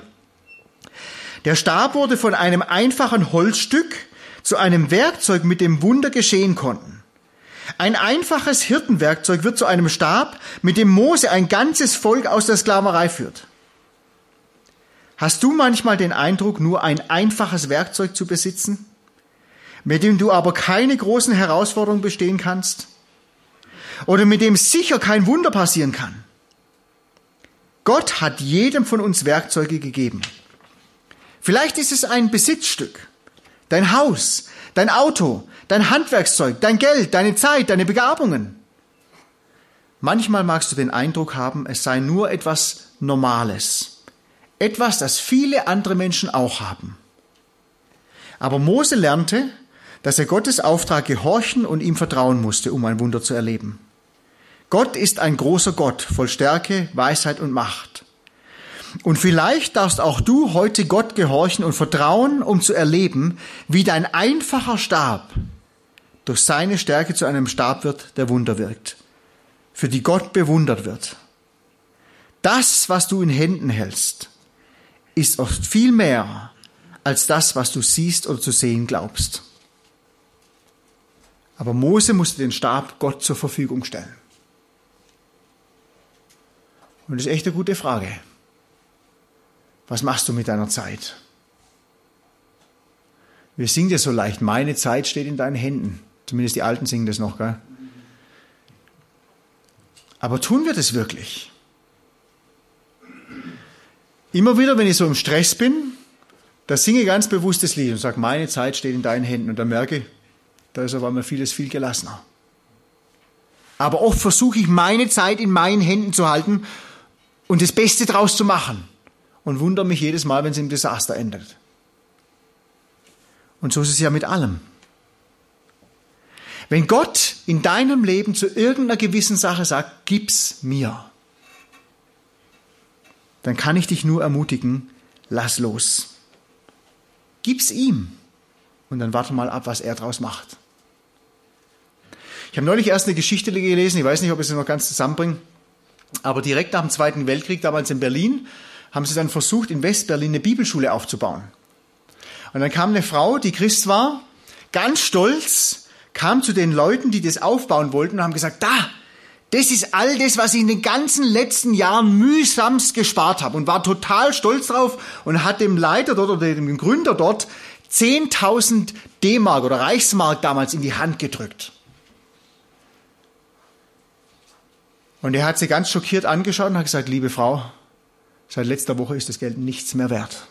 Der Stab wurde von einem einfachen Holzstück zu einem Werkzeug, mit dem Wunder geschehen konnten. Ein einfaches Hirtenwerkzeug wird zu einem Stab, mit dem Mose ein ganzes Volk aus der Sklaverei führt. Hast du manchmal den Eindruck, nur ein einfaches Werkzeug zu besitzen, mit dem du aber keine großen Herausforderungen bestehen kannst? Oder mit dem sicher kein Wunder passieren kann? Gott hat jedem von uns Werkzeuge gegeben. Vielleicht ist es ein Besitzstück, dein Haus, dein Auto, dein Handwerkszeug, dein Geld, deine Zeit, deine Begabungen. Manchmal magst du den Eindruck haben, es sei nur etwas Normales. Etwas, das viele andere Menschen auch haben. Aber Mose lernte, dass er Gottes Auftrag gehorchen und ihm vertrauen musste, um ein Wunder zu erleben. Gott ist ein großer Gott, voll Stärke, Weisheit und Macht. Und vielleicht darfst auch du heute Gott gehorchen und vertrauen, um zu erleben, wie dein einfacher Stab durch seine Stärke zu einem Stab wird, der Wunder wirkt, für die Gott bewundert wird. Das, was du in Händen hältst, ist oft viel mehr als das, was du siehst oder zu sehen glaubst. Aber Mose musste den Stab Gott zur Verfügung stellen. Und das ist echt eine gute Frage. Was machst du mit deiner Zeit? Wir singen das so leicht. Meine Zeit steht in deinen Händen. Zumindest die Alten singen das noch, gell? Aber tun wir das wirklich? Immer wieder, wenn ich so im Stress bin, da singe ich ganz bewusst das Lied und sage, meine Zeit steht in deinen Händen. Und dann merke ich, da ist aber mir vieles viel gelassener. Aber oft versuche ich, meine Zeit in meinen Händen zu halten und das Beste draus zu machen. Und wundere mich jedes Mal, wenn es im Desaster endet. Und so ist es ja mit allem. Wenn Gott in deinem Leben zu irgendeiner gewissen Sache sagt, gib's mir, dann kann ich dich nur ermutigen, lass los. Gib's ihm. Und dann warte mal ab, was er draus macht. Ich habe neulich erst eine Geschichte gelesen, ich weiß nicht, ob ich sie noch ganz zusammenbringe, aber direkt nach dem Zweiten Weltkrieg, damals in Berlin, haben sie dann versucht, in Westberlin eine Bibelschule aufzubauen. Und dann kam eine Frau, die Christ war, ganz stolz, kam zu den Leuten, die das aufbauen wollten und haben gesagt, da, das ist all das, was ich in den ganzen letzten Jahren mühsamst gespart habe, und war total stolz drauf und hat dem Leiter dort oder dem Gründer dort zehntausend D-Mark oder Reichsmark damals in die Hand gedrückt. Und er hat sie ganz schockiert angeschaut und hat gesagt, liebe Frau, seit letzter Woche ist das Geld nichts mehr wert.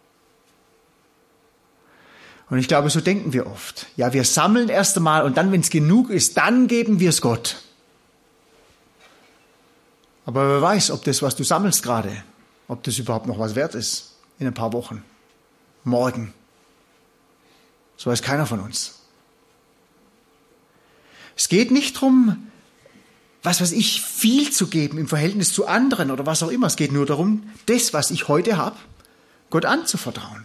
Und ich glaube, so denken wir oft. Ja, wir sammeln erst einmal und dann, wenn es genug ist, dann geben wir es Gott. Aber wer weiß, ob das, was du sammelst gerade, ob das überhaupt noch was wert ist in ein paar Wochen. Morgen. So weiß keiner von uns. Es geht nicht darum, was weiß ich, viel zu geben im Verhältnis zu anderen oder was auch immer. Es geht nur darum, das, was ich heute habe, Gott anzuvertrauen.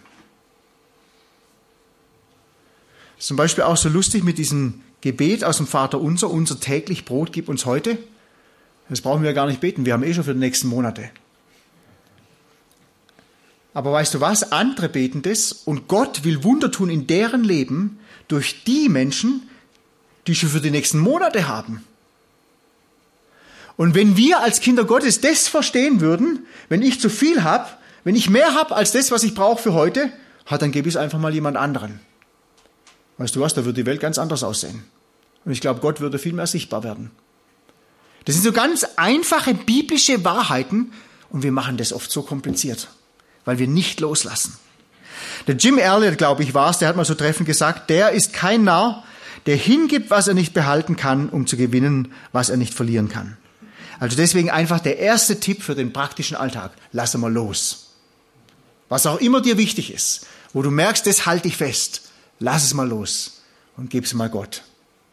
Das ist zum Beispiel auch so lustig mit diesem Gebet aus dem Vaterunser, unser täglich Brot gib uns heute. Das brauchen wir gar nicht beten, wir haben eh schon für die nächsten Monate. Aber weißt du was? Andere beten das und Gott will Wunder tun in deren Leben durch die Menschen, die schon für die nächsten Monate haben. Und wenn wir als Kinder Gottes das verstehen würden, wenn ich zu viel habe, wenn ich mehr habe als das, was ich brauche für heute, dann gebe ich es einfach mal jemand anderen. Weißt du was, da würde die Welt ganz anders aussehen. Und ich glaube, Gott würde viel mehr sichtbar werden. Das sind so ganz einfache biblische Wahrheiten und wir machen das oft so kompliziert, weil wir nicht loslassen. Der Jim Elliot, glaube ich, war es, der hat mal so treffend gesagt, der ist kein Narr, der hingibt, was er nicht behalten kann, um zu gewinnen, was er nicht verlieren kann. Also deswegen einfach der erste Tipp für den praktischen Alltag. Lass mal los. Was auch immer dir wichtig ist, wo du merkst, das halte ich fest. Lass es mal los und gib es mal Gott.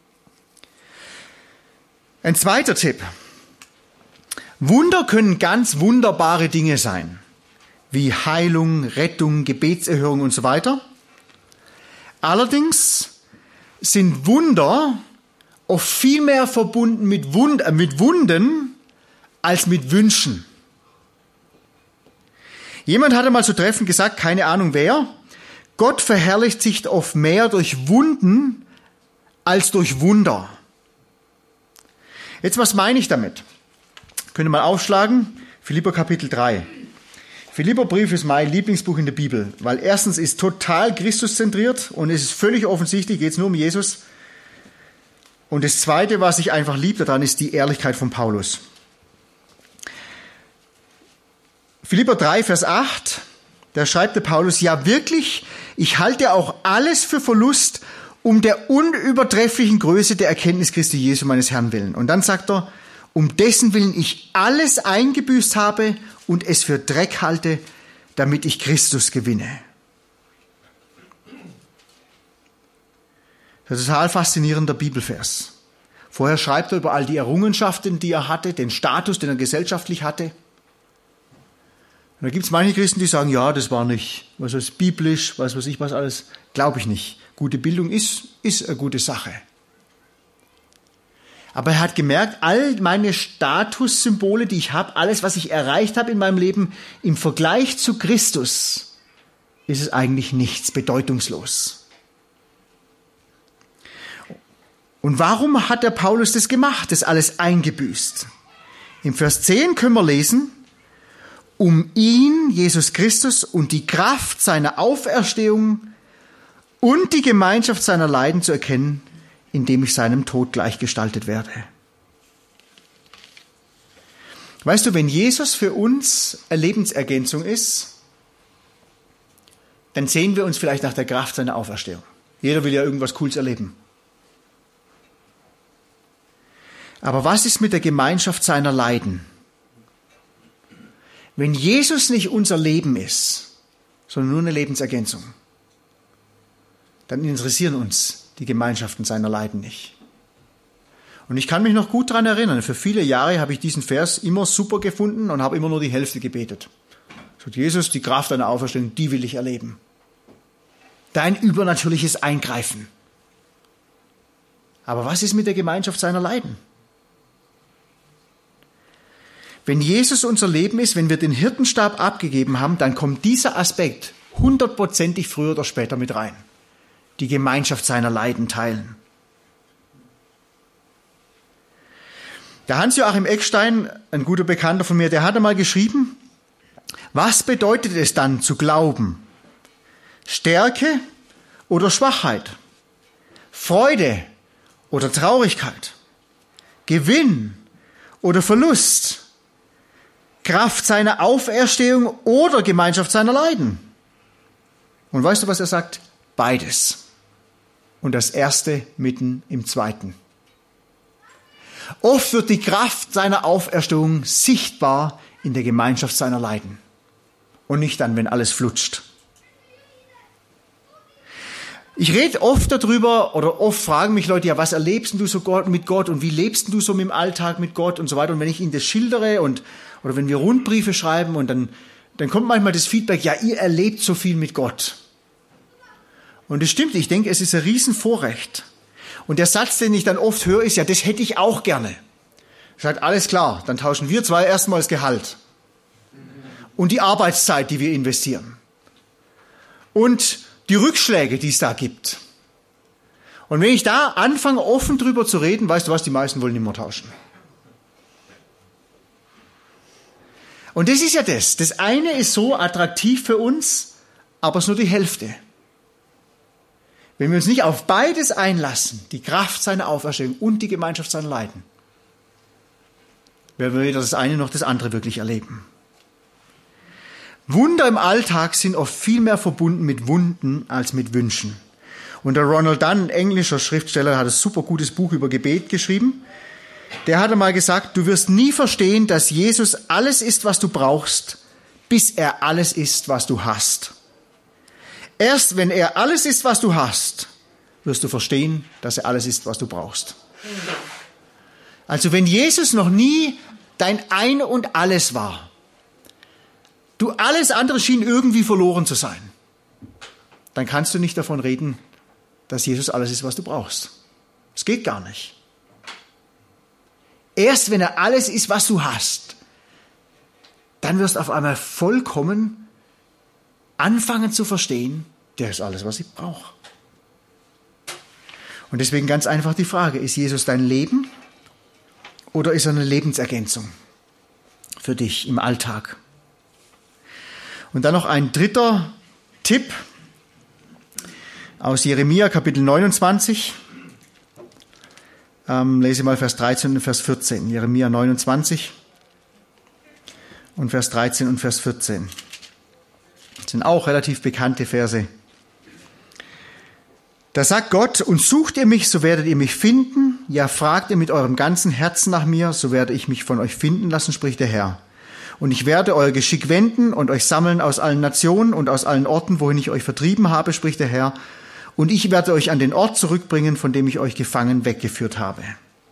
Ein zweiter Tipp. Wunder können ganz wunderbare Dinge sein, wie Heilung, Rettung, Gebetserhörung und so weiter. Allerdings sind Wunder oft viel mehr verbunden mit, Wund, äh, mit Wunden als mit Wünschen. Jemand hatte mal zu Treffen gesagt, keine Ahnung wer, Gott verherrlicht sich oft mehr durch Wunden als durch Wunder. Jetzt, was meine ich damit? Könnt ihr mal aufschlagen, Philipper Kapitel drei. Philipperbrief ist mein Lieblingsbuch in der Bibel, weil erstens ist total Christuszentriert und es ist völlig offensichtlich, geht es nur um Jesus. Und das Zweite, was ich einfach liebe daran, ist die Ehrlichkeit von Paulus. Philipper drei, Vers acht, da schreibt der Paulus, ja wirklich, ich halte auch alles für Verlust, um der unübertrefflichen Größe der Erkenntnis Christi Jesu meines Herrn willen. Und dann sagt er, um dessen Willen ich alles eingebüßt habe und es für Dreck halte, damit ich Christus gewinne. Das ist ein total faszinierender Bibelvers. Vorher schreibt er über all die Errungenschaften, die er hatte, den Status, den er gesellschaftlich hatte. Und da gibt es manche Christen, die sagen, ja, das war nicht, was weiß biblisch, was weiß ich, was alles, glaube ich nicht. Gute Bildung ist, ist eine gute Sache. Aber er hat gemerkt, all meine Statussymbole, die ich habe, alles, was ich erreicht habe in meinem Leben, im Vergleich zu Christus, ist es eigentlich nichts, bedeutungslos. Und warum hat der Paulus das gemacht, das alles eingebüßt? Im Vers zehn können wir lesen, um ihn, Jesus Christus, und die Kraft seiner Auferstehung und die Gemeinschaft seiner Leiden zu erkennen, indem ich seinem Tod gleichgestaltet werde. Weißt du, wenn Jesus für uns eine Lebensergänzung ist, dann sehen wir uns vielleicht nach der Kraft seiner Auferstehung. Jeder will ja irgendwas Cooles erleben. Aber was ist mit der Gemeinschaft seiner Leiden? Wenn Jesus nicht unser Leben ist, sondern nur eine Lebensergänzung, dann interessieren uns die Gemeinschaften seiner Leiden nicht. Und ich kann mich noch gut daran erinnern, für viele Jahre habe ich diesen Vers immer super gefunden und habe immer nur die Hälfte gebetet. Sagt Jesus, die Kraft deiner Auferstehung, die will ich erleben. Dein übernatürliches Eingreifen. Aber was ist mit der Gemeinschaft seiner Leiden? Wenn Jesus unser Leben ist, wenn wir den Hirtenstab abgegeben haben, dann kommt dieser Aspekt hundertprozentig früher oder später mit rein. Die Gemeinschaft seiner Leiden teilen. Der Hans-Joachim Eckstein, ein guter Bekannter von mir, der hat einmal geschrieben, was bedeutet es dann zu glauben? Stärke oder Schwachheit? Freude oder Traurigkeit? Gewinn oder Verlust? Kraft seiner Auferstehung oder Gemeinschaft seiner Leiden? Und weißt du, was er sagt? Beides. Und das Erste mitten im Zweiten. Oft wird die Kraft seiner Auferstehung sichtbar in der Gemeinschaft seiner Leiden. und nicht dann, wenn alles flutscht. Ich rede oft darüber oder oft fragen mich Leute, ja, was erlebst du so mit Gott und wie lebst du so im Alltag mit Gott und so weiter. Und wenn ich ihnen das schildere und oder wenn wir Rundbriefe schreiben und dann, dann kommt manchmal das Feedback, ja, ihr erlebt so viel mit Gott. Und das stimmt, ich denke, es ist ein Riesenvorrecht. Und der Satz, den ich dann oft höre, ist, ja, das hätte ich auch gerne. Ich sage, alles klar, dann tauschen wir zwei erstmal das Gehalt. Und die Arbeitszeit, die wir investieren. Und die Rückschläge, die es da gibt. Und wenn ich da anfange, offen drüber zu reden, weißt du was, die meisten wollen nicht mehr tauschen. Und das ist ja das. Das eine ist so attraktiv für uns, aber es ist nur die Hälfte. Wenn wir uns nicht auf beides einlassen, die Kraft seiner Auferstehung und die Gemeinschaft seiner Leiden, werden wir weder das eine noch das andere wirklich erleben. Wunder im Alltag sind oft viel mehr verbunden mit Wunden als mit Wünschen. Und der Ronald Dunn, ein englischer Schriftsteller, hat ein super gutes Buch über Gebet geschrieben. Der hat einmal gesagt, du wirst nie verstehen, dass Jesus alles ist, was du brauchst, bis er alles ist, was du hast. Erst wenn er alles ist, was du hast, wirst du verstehen, dass er alles ist, was du brauchst. Also wenn Jesus noch nie dein Ein und Alles war, du alles andere schien irgendwie verloren zu sein, dann kannst du nicht davon reden, dass Jesus alles ist, was du brauchst. Es geht gar nicht. Erst wenn er alles ist, was du hast, dann wirst du auf einmal vollkommen anfangen zu verstehen, der ist alles, was ich brauche. Und deswegen ganz einfach die Frage, ist Jesus dein Leben oder ist er eine Lebensergänzung für dich im Alltag? Und dann noch ein dritter Tipp aus Jeremia Kapitel neunundzwanzig. Ähm, lese mal Vers dreizehn und Vers vierzehn. Jeremia neunundzwanzig und Vers dreizehn und Vers vierzehn. Das sind auch relativ bekannte Verse. Da sagt Gott, und sucht ihr mich, so werdet ihr mich finden. Ja, fragt ihr mit eurem ganzen Herzen nach mir, so werde ich mich von euch finden lassen, spricht der Herr. Und ich werde euer Geschick wenden und euch sammeln aus allen Nationen und aus allen Orten, wohin ich euch vertrieben habe, spricht der Herr. Und ich werde euch an den Ort zurückbringen, von dem ich euch gefangen weggeführt habe.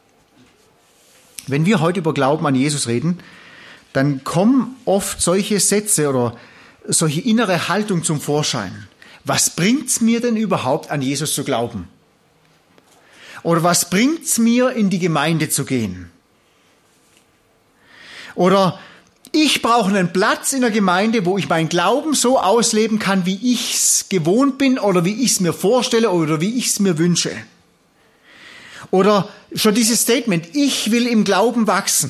Wenn wir heute über Glauben an Jesus reden, dann kommen oft solche Sätze oder solche innere Haltung zum Vorschein. Was bringt's mir denn überhaupt, an Jesus zu glauben? Oder was bringt's mir, in die Gemeinde zu gehen? Oder ich brauche einen Platz in der Gemeinde, wo ich meinen Glauben so ausleben kann, wie ich's gewohnt bin oder wie ich's mir vorstelle oder wie ich's mir wünsche. Oder schon dieses Statement, ich will im Glauben wachsen.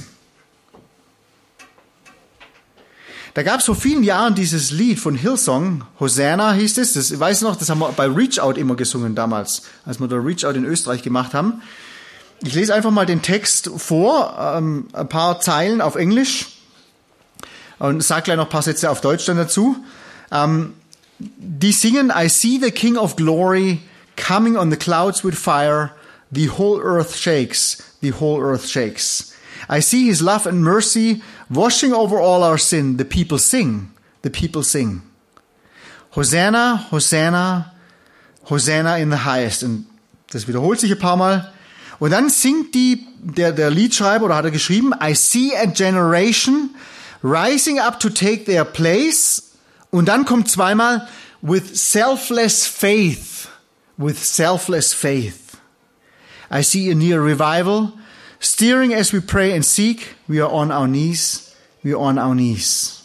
Da gab es vor vielen Jahren dieses Lied von Hillsong, Hosanna hieß es, das, ich weiß noch, das haben wir bei Reach Out immer gesungen damals, als wir da Reach Out in Österreich gemacht haben. Ich lese einfach mal den Text vor, ähm, ein paar Zeilen auf Englisch. Und sag gleich noch ein paar Sätze auf Deutsch dann dazu. Ähm, die singen, I see the King of Glory coming on the clouds with fire. The whole earth shakes, the whole earth shakes. I see his love and mercy washing over all our sin. The people sing, the people sing. Hosanna, Hosanna, Hosanna in the highest. Und das wiederholt sich ein paar Mal. Und dann singt die, der, der Liedschreiber, oder hat er geschrieben, I see a generation rising up to take their place. Und dann kommt zweimal, with selfless faith, with selfless faith. I see a near revival, steering as we pray and seek, we are on our knees, we are on our knees.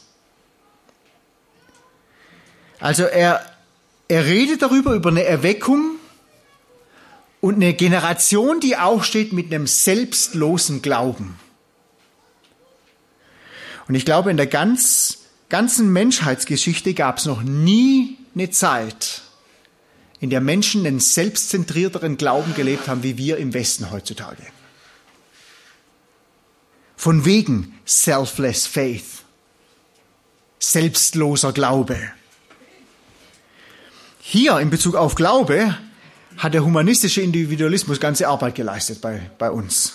Also er, er redet darüber, über eine Erweckung und eine Generation, die aufsteht mit einem selbstlosen Glauben. Und ich glaube, in der ganz, ganzen Menschheitsgeschichte gab es noch nie eine Zeit, in der Menschen einen selbstzentrierteren Glauben gelebt haben, wie wir im Westen heutzutage. Von wegen selfless faith, selbstloser Glaube. Hier in Bezug auf Glaube hat der humanistische Individualismus ganze Arbeit geleistet bei, bei uns.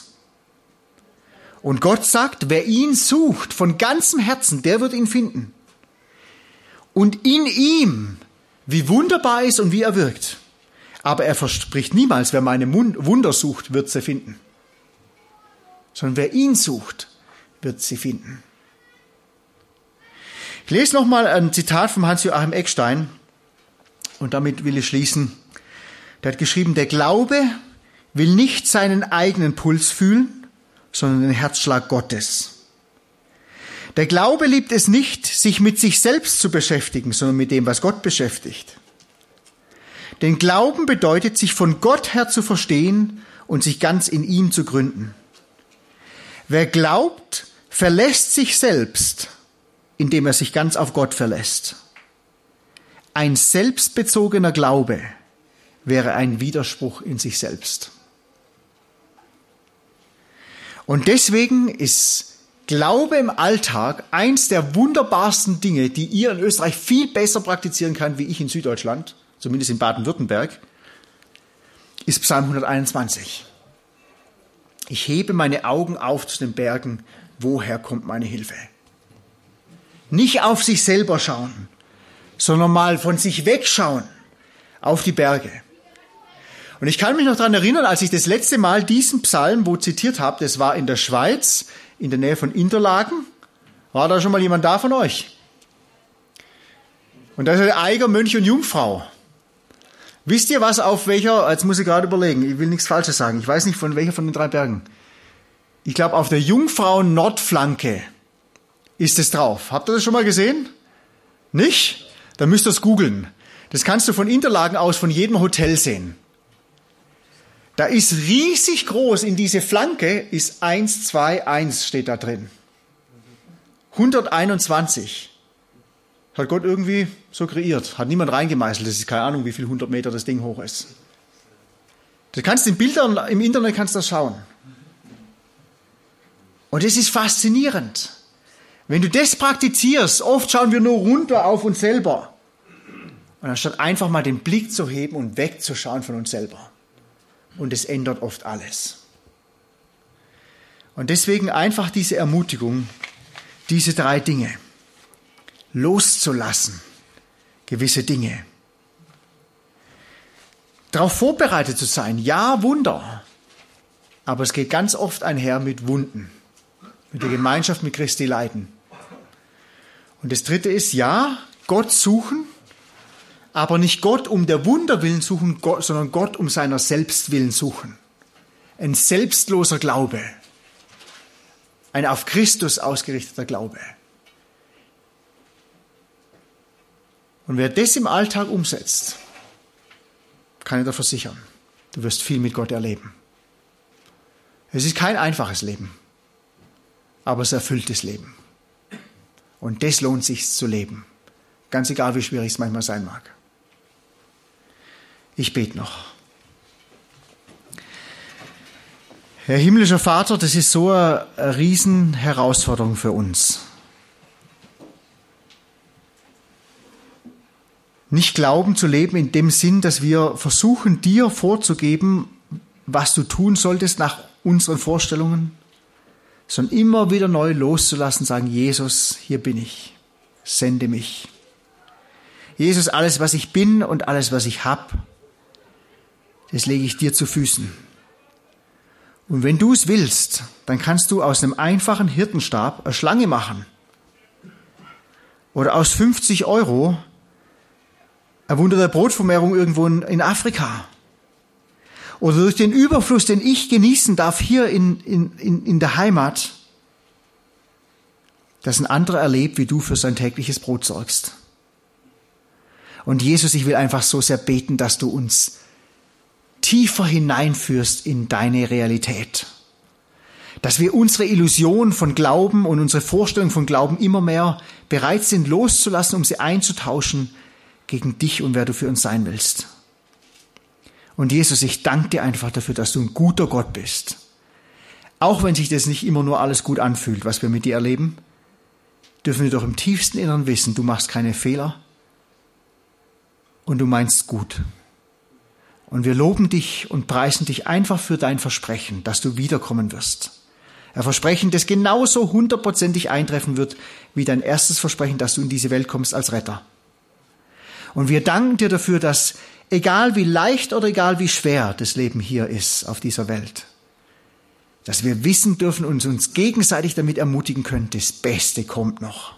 Und Gott sagt, wer ihn sucht von ganzem Herzen, der wird ihn finden. und in ihm, wie wunderbar ist und wie er wirkt. Aber er verspricht niemals, wer meine Wunder sucht, wird sie finden. Sondern wer ihn sucht, wird sie finden. Ich lese nochmal ein Zitat von Hans-Joachim Eckstein und damit will ich schließen. Der hat geschrieben, der Glaube will nicht seinen eigenen Puls fühlen, sondern den Herzschlag Gottes. Der Glaube liebt es nicht, sich mit sich selbst zu beschäftigen, sondern mit dem, was Gott beschäftigt. Denn Glauben bedeutet, sich von Gott her zu verstehen und sich ganz in ihm zu gründen. Wer glaubt, verlässt sich selbst, indem er sich ganz auf Gott verlässt. Ein selbstbezogener Glaube wäre ein Widerspruch in sich selbst. Und deswegen ist Glaube im Alltag eins der wunderbarsten Dinge, die ihr in Österreich viel besser praktizieren könnt, wie ich in Süddeutschland, zumindest in Baden-Württemberg, ist Psalm hunderteinundzwanzig. Ich hebe meine Augen auf zu den Bergen, woher kommt meine Hilfe? Nicht auf sich selber schauen, sondern mal von sich wegschauen auf die Berge. Und ich kann mich noch daran erinnern, als ich das letzte Mal diesen Psalm wo zitiert habe, das war in der Schweiz, in der Nähe von Interlaken. War da schon mal jemand da von euch? Und da ist der Eiger, Mönch und Jungfrau. Wisst ihr, was auf welcher, jetzt muss ich gerade überlegen, ich will nichts Falsches sagen, ich weiß nicht, von welcher von den drei Bergen. Ich glaube, auf der Jungfrau-Nordflanke ist es drauf. Habt ihr das schon mal gesehen? Nicht? Dann müsst ihr es googeln. Das kannst du von Interlaken aus von jedem Hotel sehen. Da ist riesig groß, in diese Flanke ist eins zwei eins steht da drin. hunderteinundzwanzig. Hat Gott irgendwie so kreiert. Hat niemand reingemeißelt. Das ist keine Ahnung, wie viel hundert Meter das Ding hoch ist. Du kannst in Bildern im Internet kannst das schauen. Und es ist faszinierend. Wenn du das praktizierst, oft schauen wir nur runter auf uns selber. Und anstatt einfach mal den Blick zu heben und wegzuschauen von uns selber. Und es ändert oft alles. Und deswegen einfach diese Ermutigung, diese drei Dinge. Loszulassen, gewisse Dinge. Darauf vorbereitet zu sein, ja, Wunder. Aber es geht ganz oft einher mit Wunden, mit der Gemeinschaft mit Christi Leiden. Und das dritte ist, ja, Gott suchen, aber nicht Gott um der Wunder willen suchen, Gott, sondern Gott um seiner selbst willen suchen. Ein selbstloser Glaube, ein auf Christus ausgerichteter Glaube. Und wer das im Alltag umsetzt, kann ich dir versichern, du wirst viel mit Gott erleben. Es ist kein einfaches Leben, aber es ist ein erfülltes Leben. Und das lohnt sich zu leben, ganz egal wie schwierig es manchmal sein mag. Ich bete noch. Herr himmlischer Vater, das ist so eine Riesenherausforderung für uns. Nicht glauben zu leben in dem Sinn, dass wir versuchen, dir vorzugeben, was du tun solltest nach unseren Vorstellungen, sondern immer wieder neu loszulassen, sagen, Jesus, hier bin ich, sende mich. Jesus, alles, was ich bin und alles, was ich habe, das lege ich dir zu Füßen. Und wenn du es willst, dann kannst du aus einem einfachen Hirtenstab eine Schlange machen. Oder aus fünfzig Euro ein Wunder der Brotvermehrung irgendwo in Afrika. Oder durch den Überfluss, den ich genießen darf hier in, in, in, in der Heimat, dass ein anderer erlebt, wie du für sein tägliches Brot sorgst. Und Jesus, ich will einfach so sehr beten, dass du uns tiefer hineinführst in deine Realität. Dass wir unsere Illusion von Glauben und unsere Vorstellung von Glauben immer mehr bereit sind loszulassen, um sie einzutauschen gegen dich und wer du für uns sein willst. Und Jesus, ich danke dir einfach dafür, dass du ein guter Gott bist. Auch wenn sich das nicht immer nur alles gut anfühlt, was wir mit dir erleben, dürfen wir doch im tiefsten Innern wissen, du machst keine Fehler und du meinst gut. Und wir loben dich und preisen dich einfach für dein Versprechen, dass du wiederkommen wirst. Ein Versprechen, das genauso hundertprozentig eintreffen wird, wie dein erstes Versprechen, dass du in diese Welt kommst als Retter. Und wir danken dir dafür, dass egal wie leicht oder egal wie schwer das Leben hier ist auf dieser Welt, dass wir wissen dürfen und uns gegenseitig damit ermutigen können, das Beste kommt noch.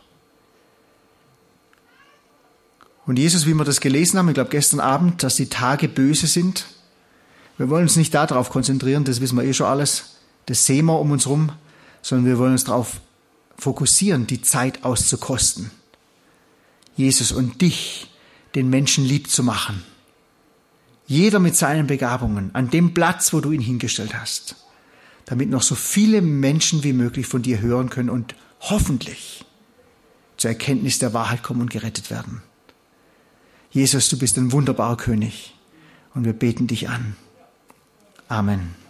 Und Jesus, wie wir das gelesen haben, ich glaube gestern Abend, dass die Tage böse sind. Wir wollen uns nicht darauf konzentrieren, das wissen wir eh schon alles, das sehen wir um uns rum, sondern wir wollen uns darauf fokussieren, die Zeit auszukosten. Jesus und dich, den Menschen lieb zu machen. Jeder mit seinen Begabungen, an dem Platz, wo du ihn hingestellt hast, damit noch so viele Menschen wie möglich von dir hören können und hoffentlich zur Erkenntnis der Wahrheit kommen und gerettet werden. Jesus, du bist ein wunderbarer König und wir beten dich an. Amen.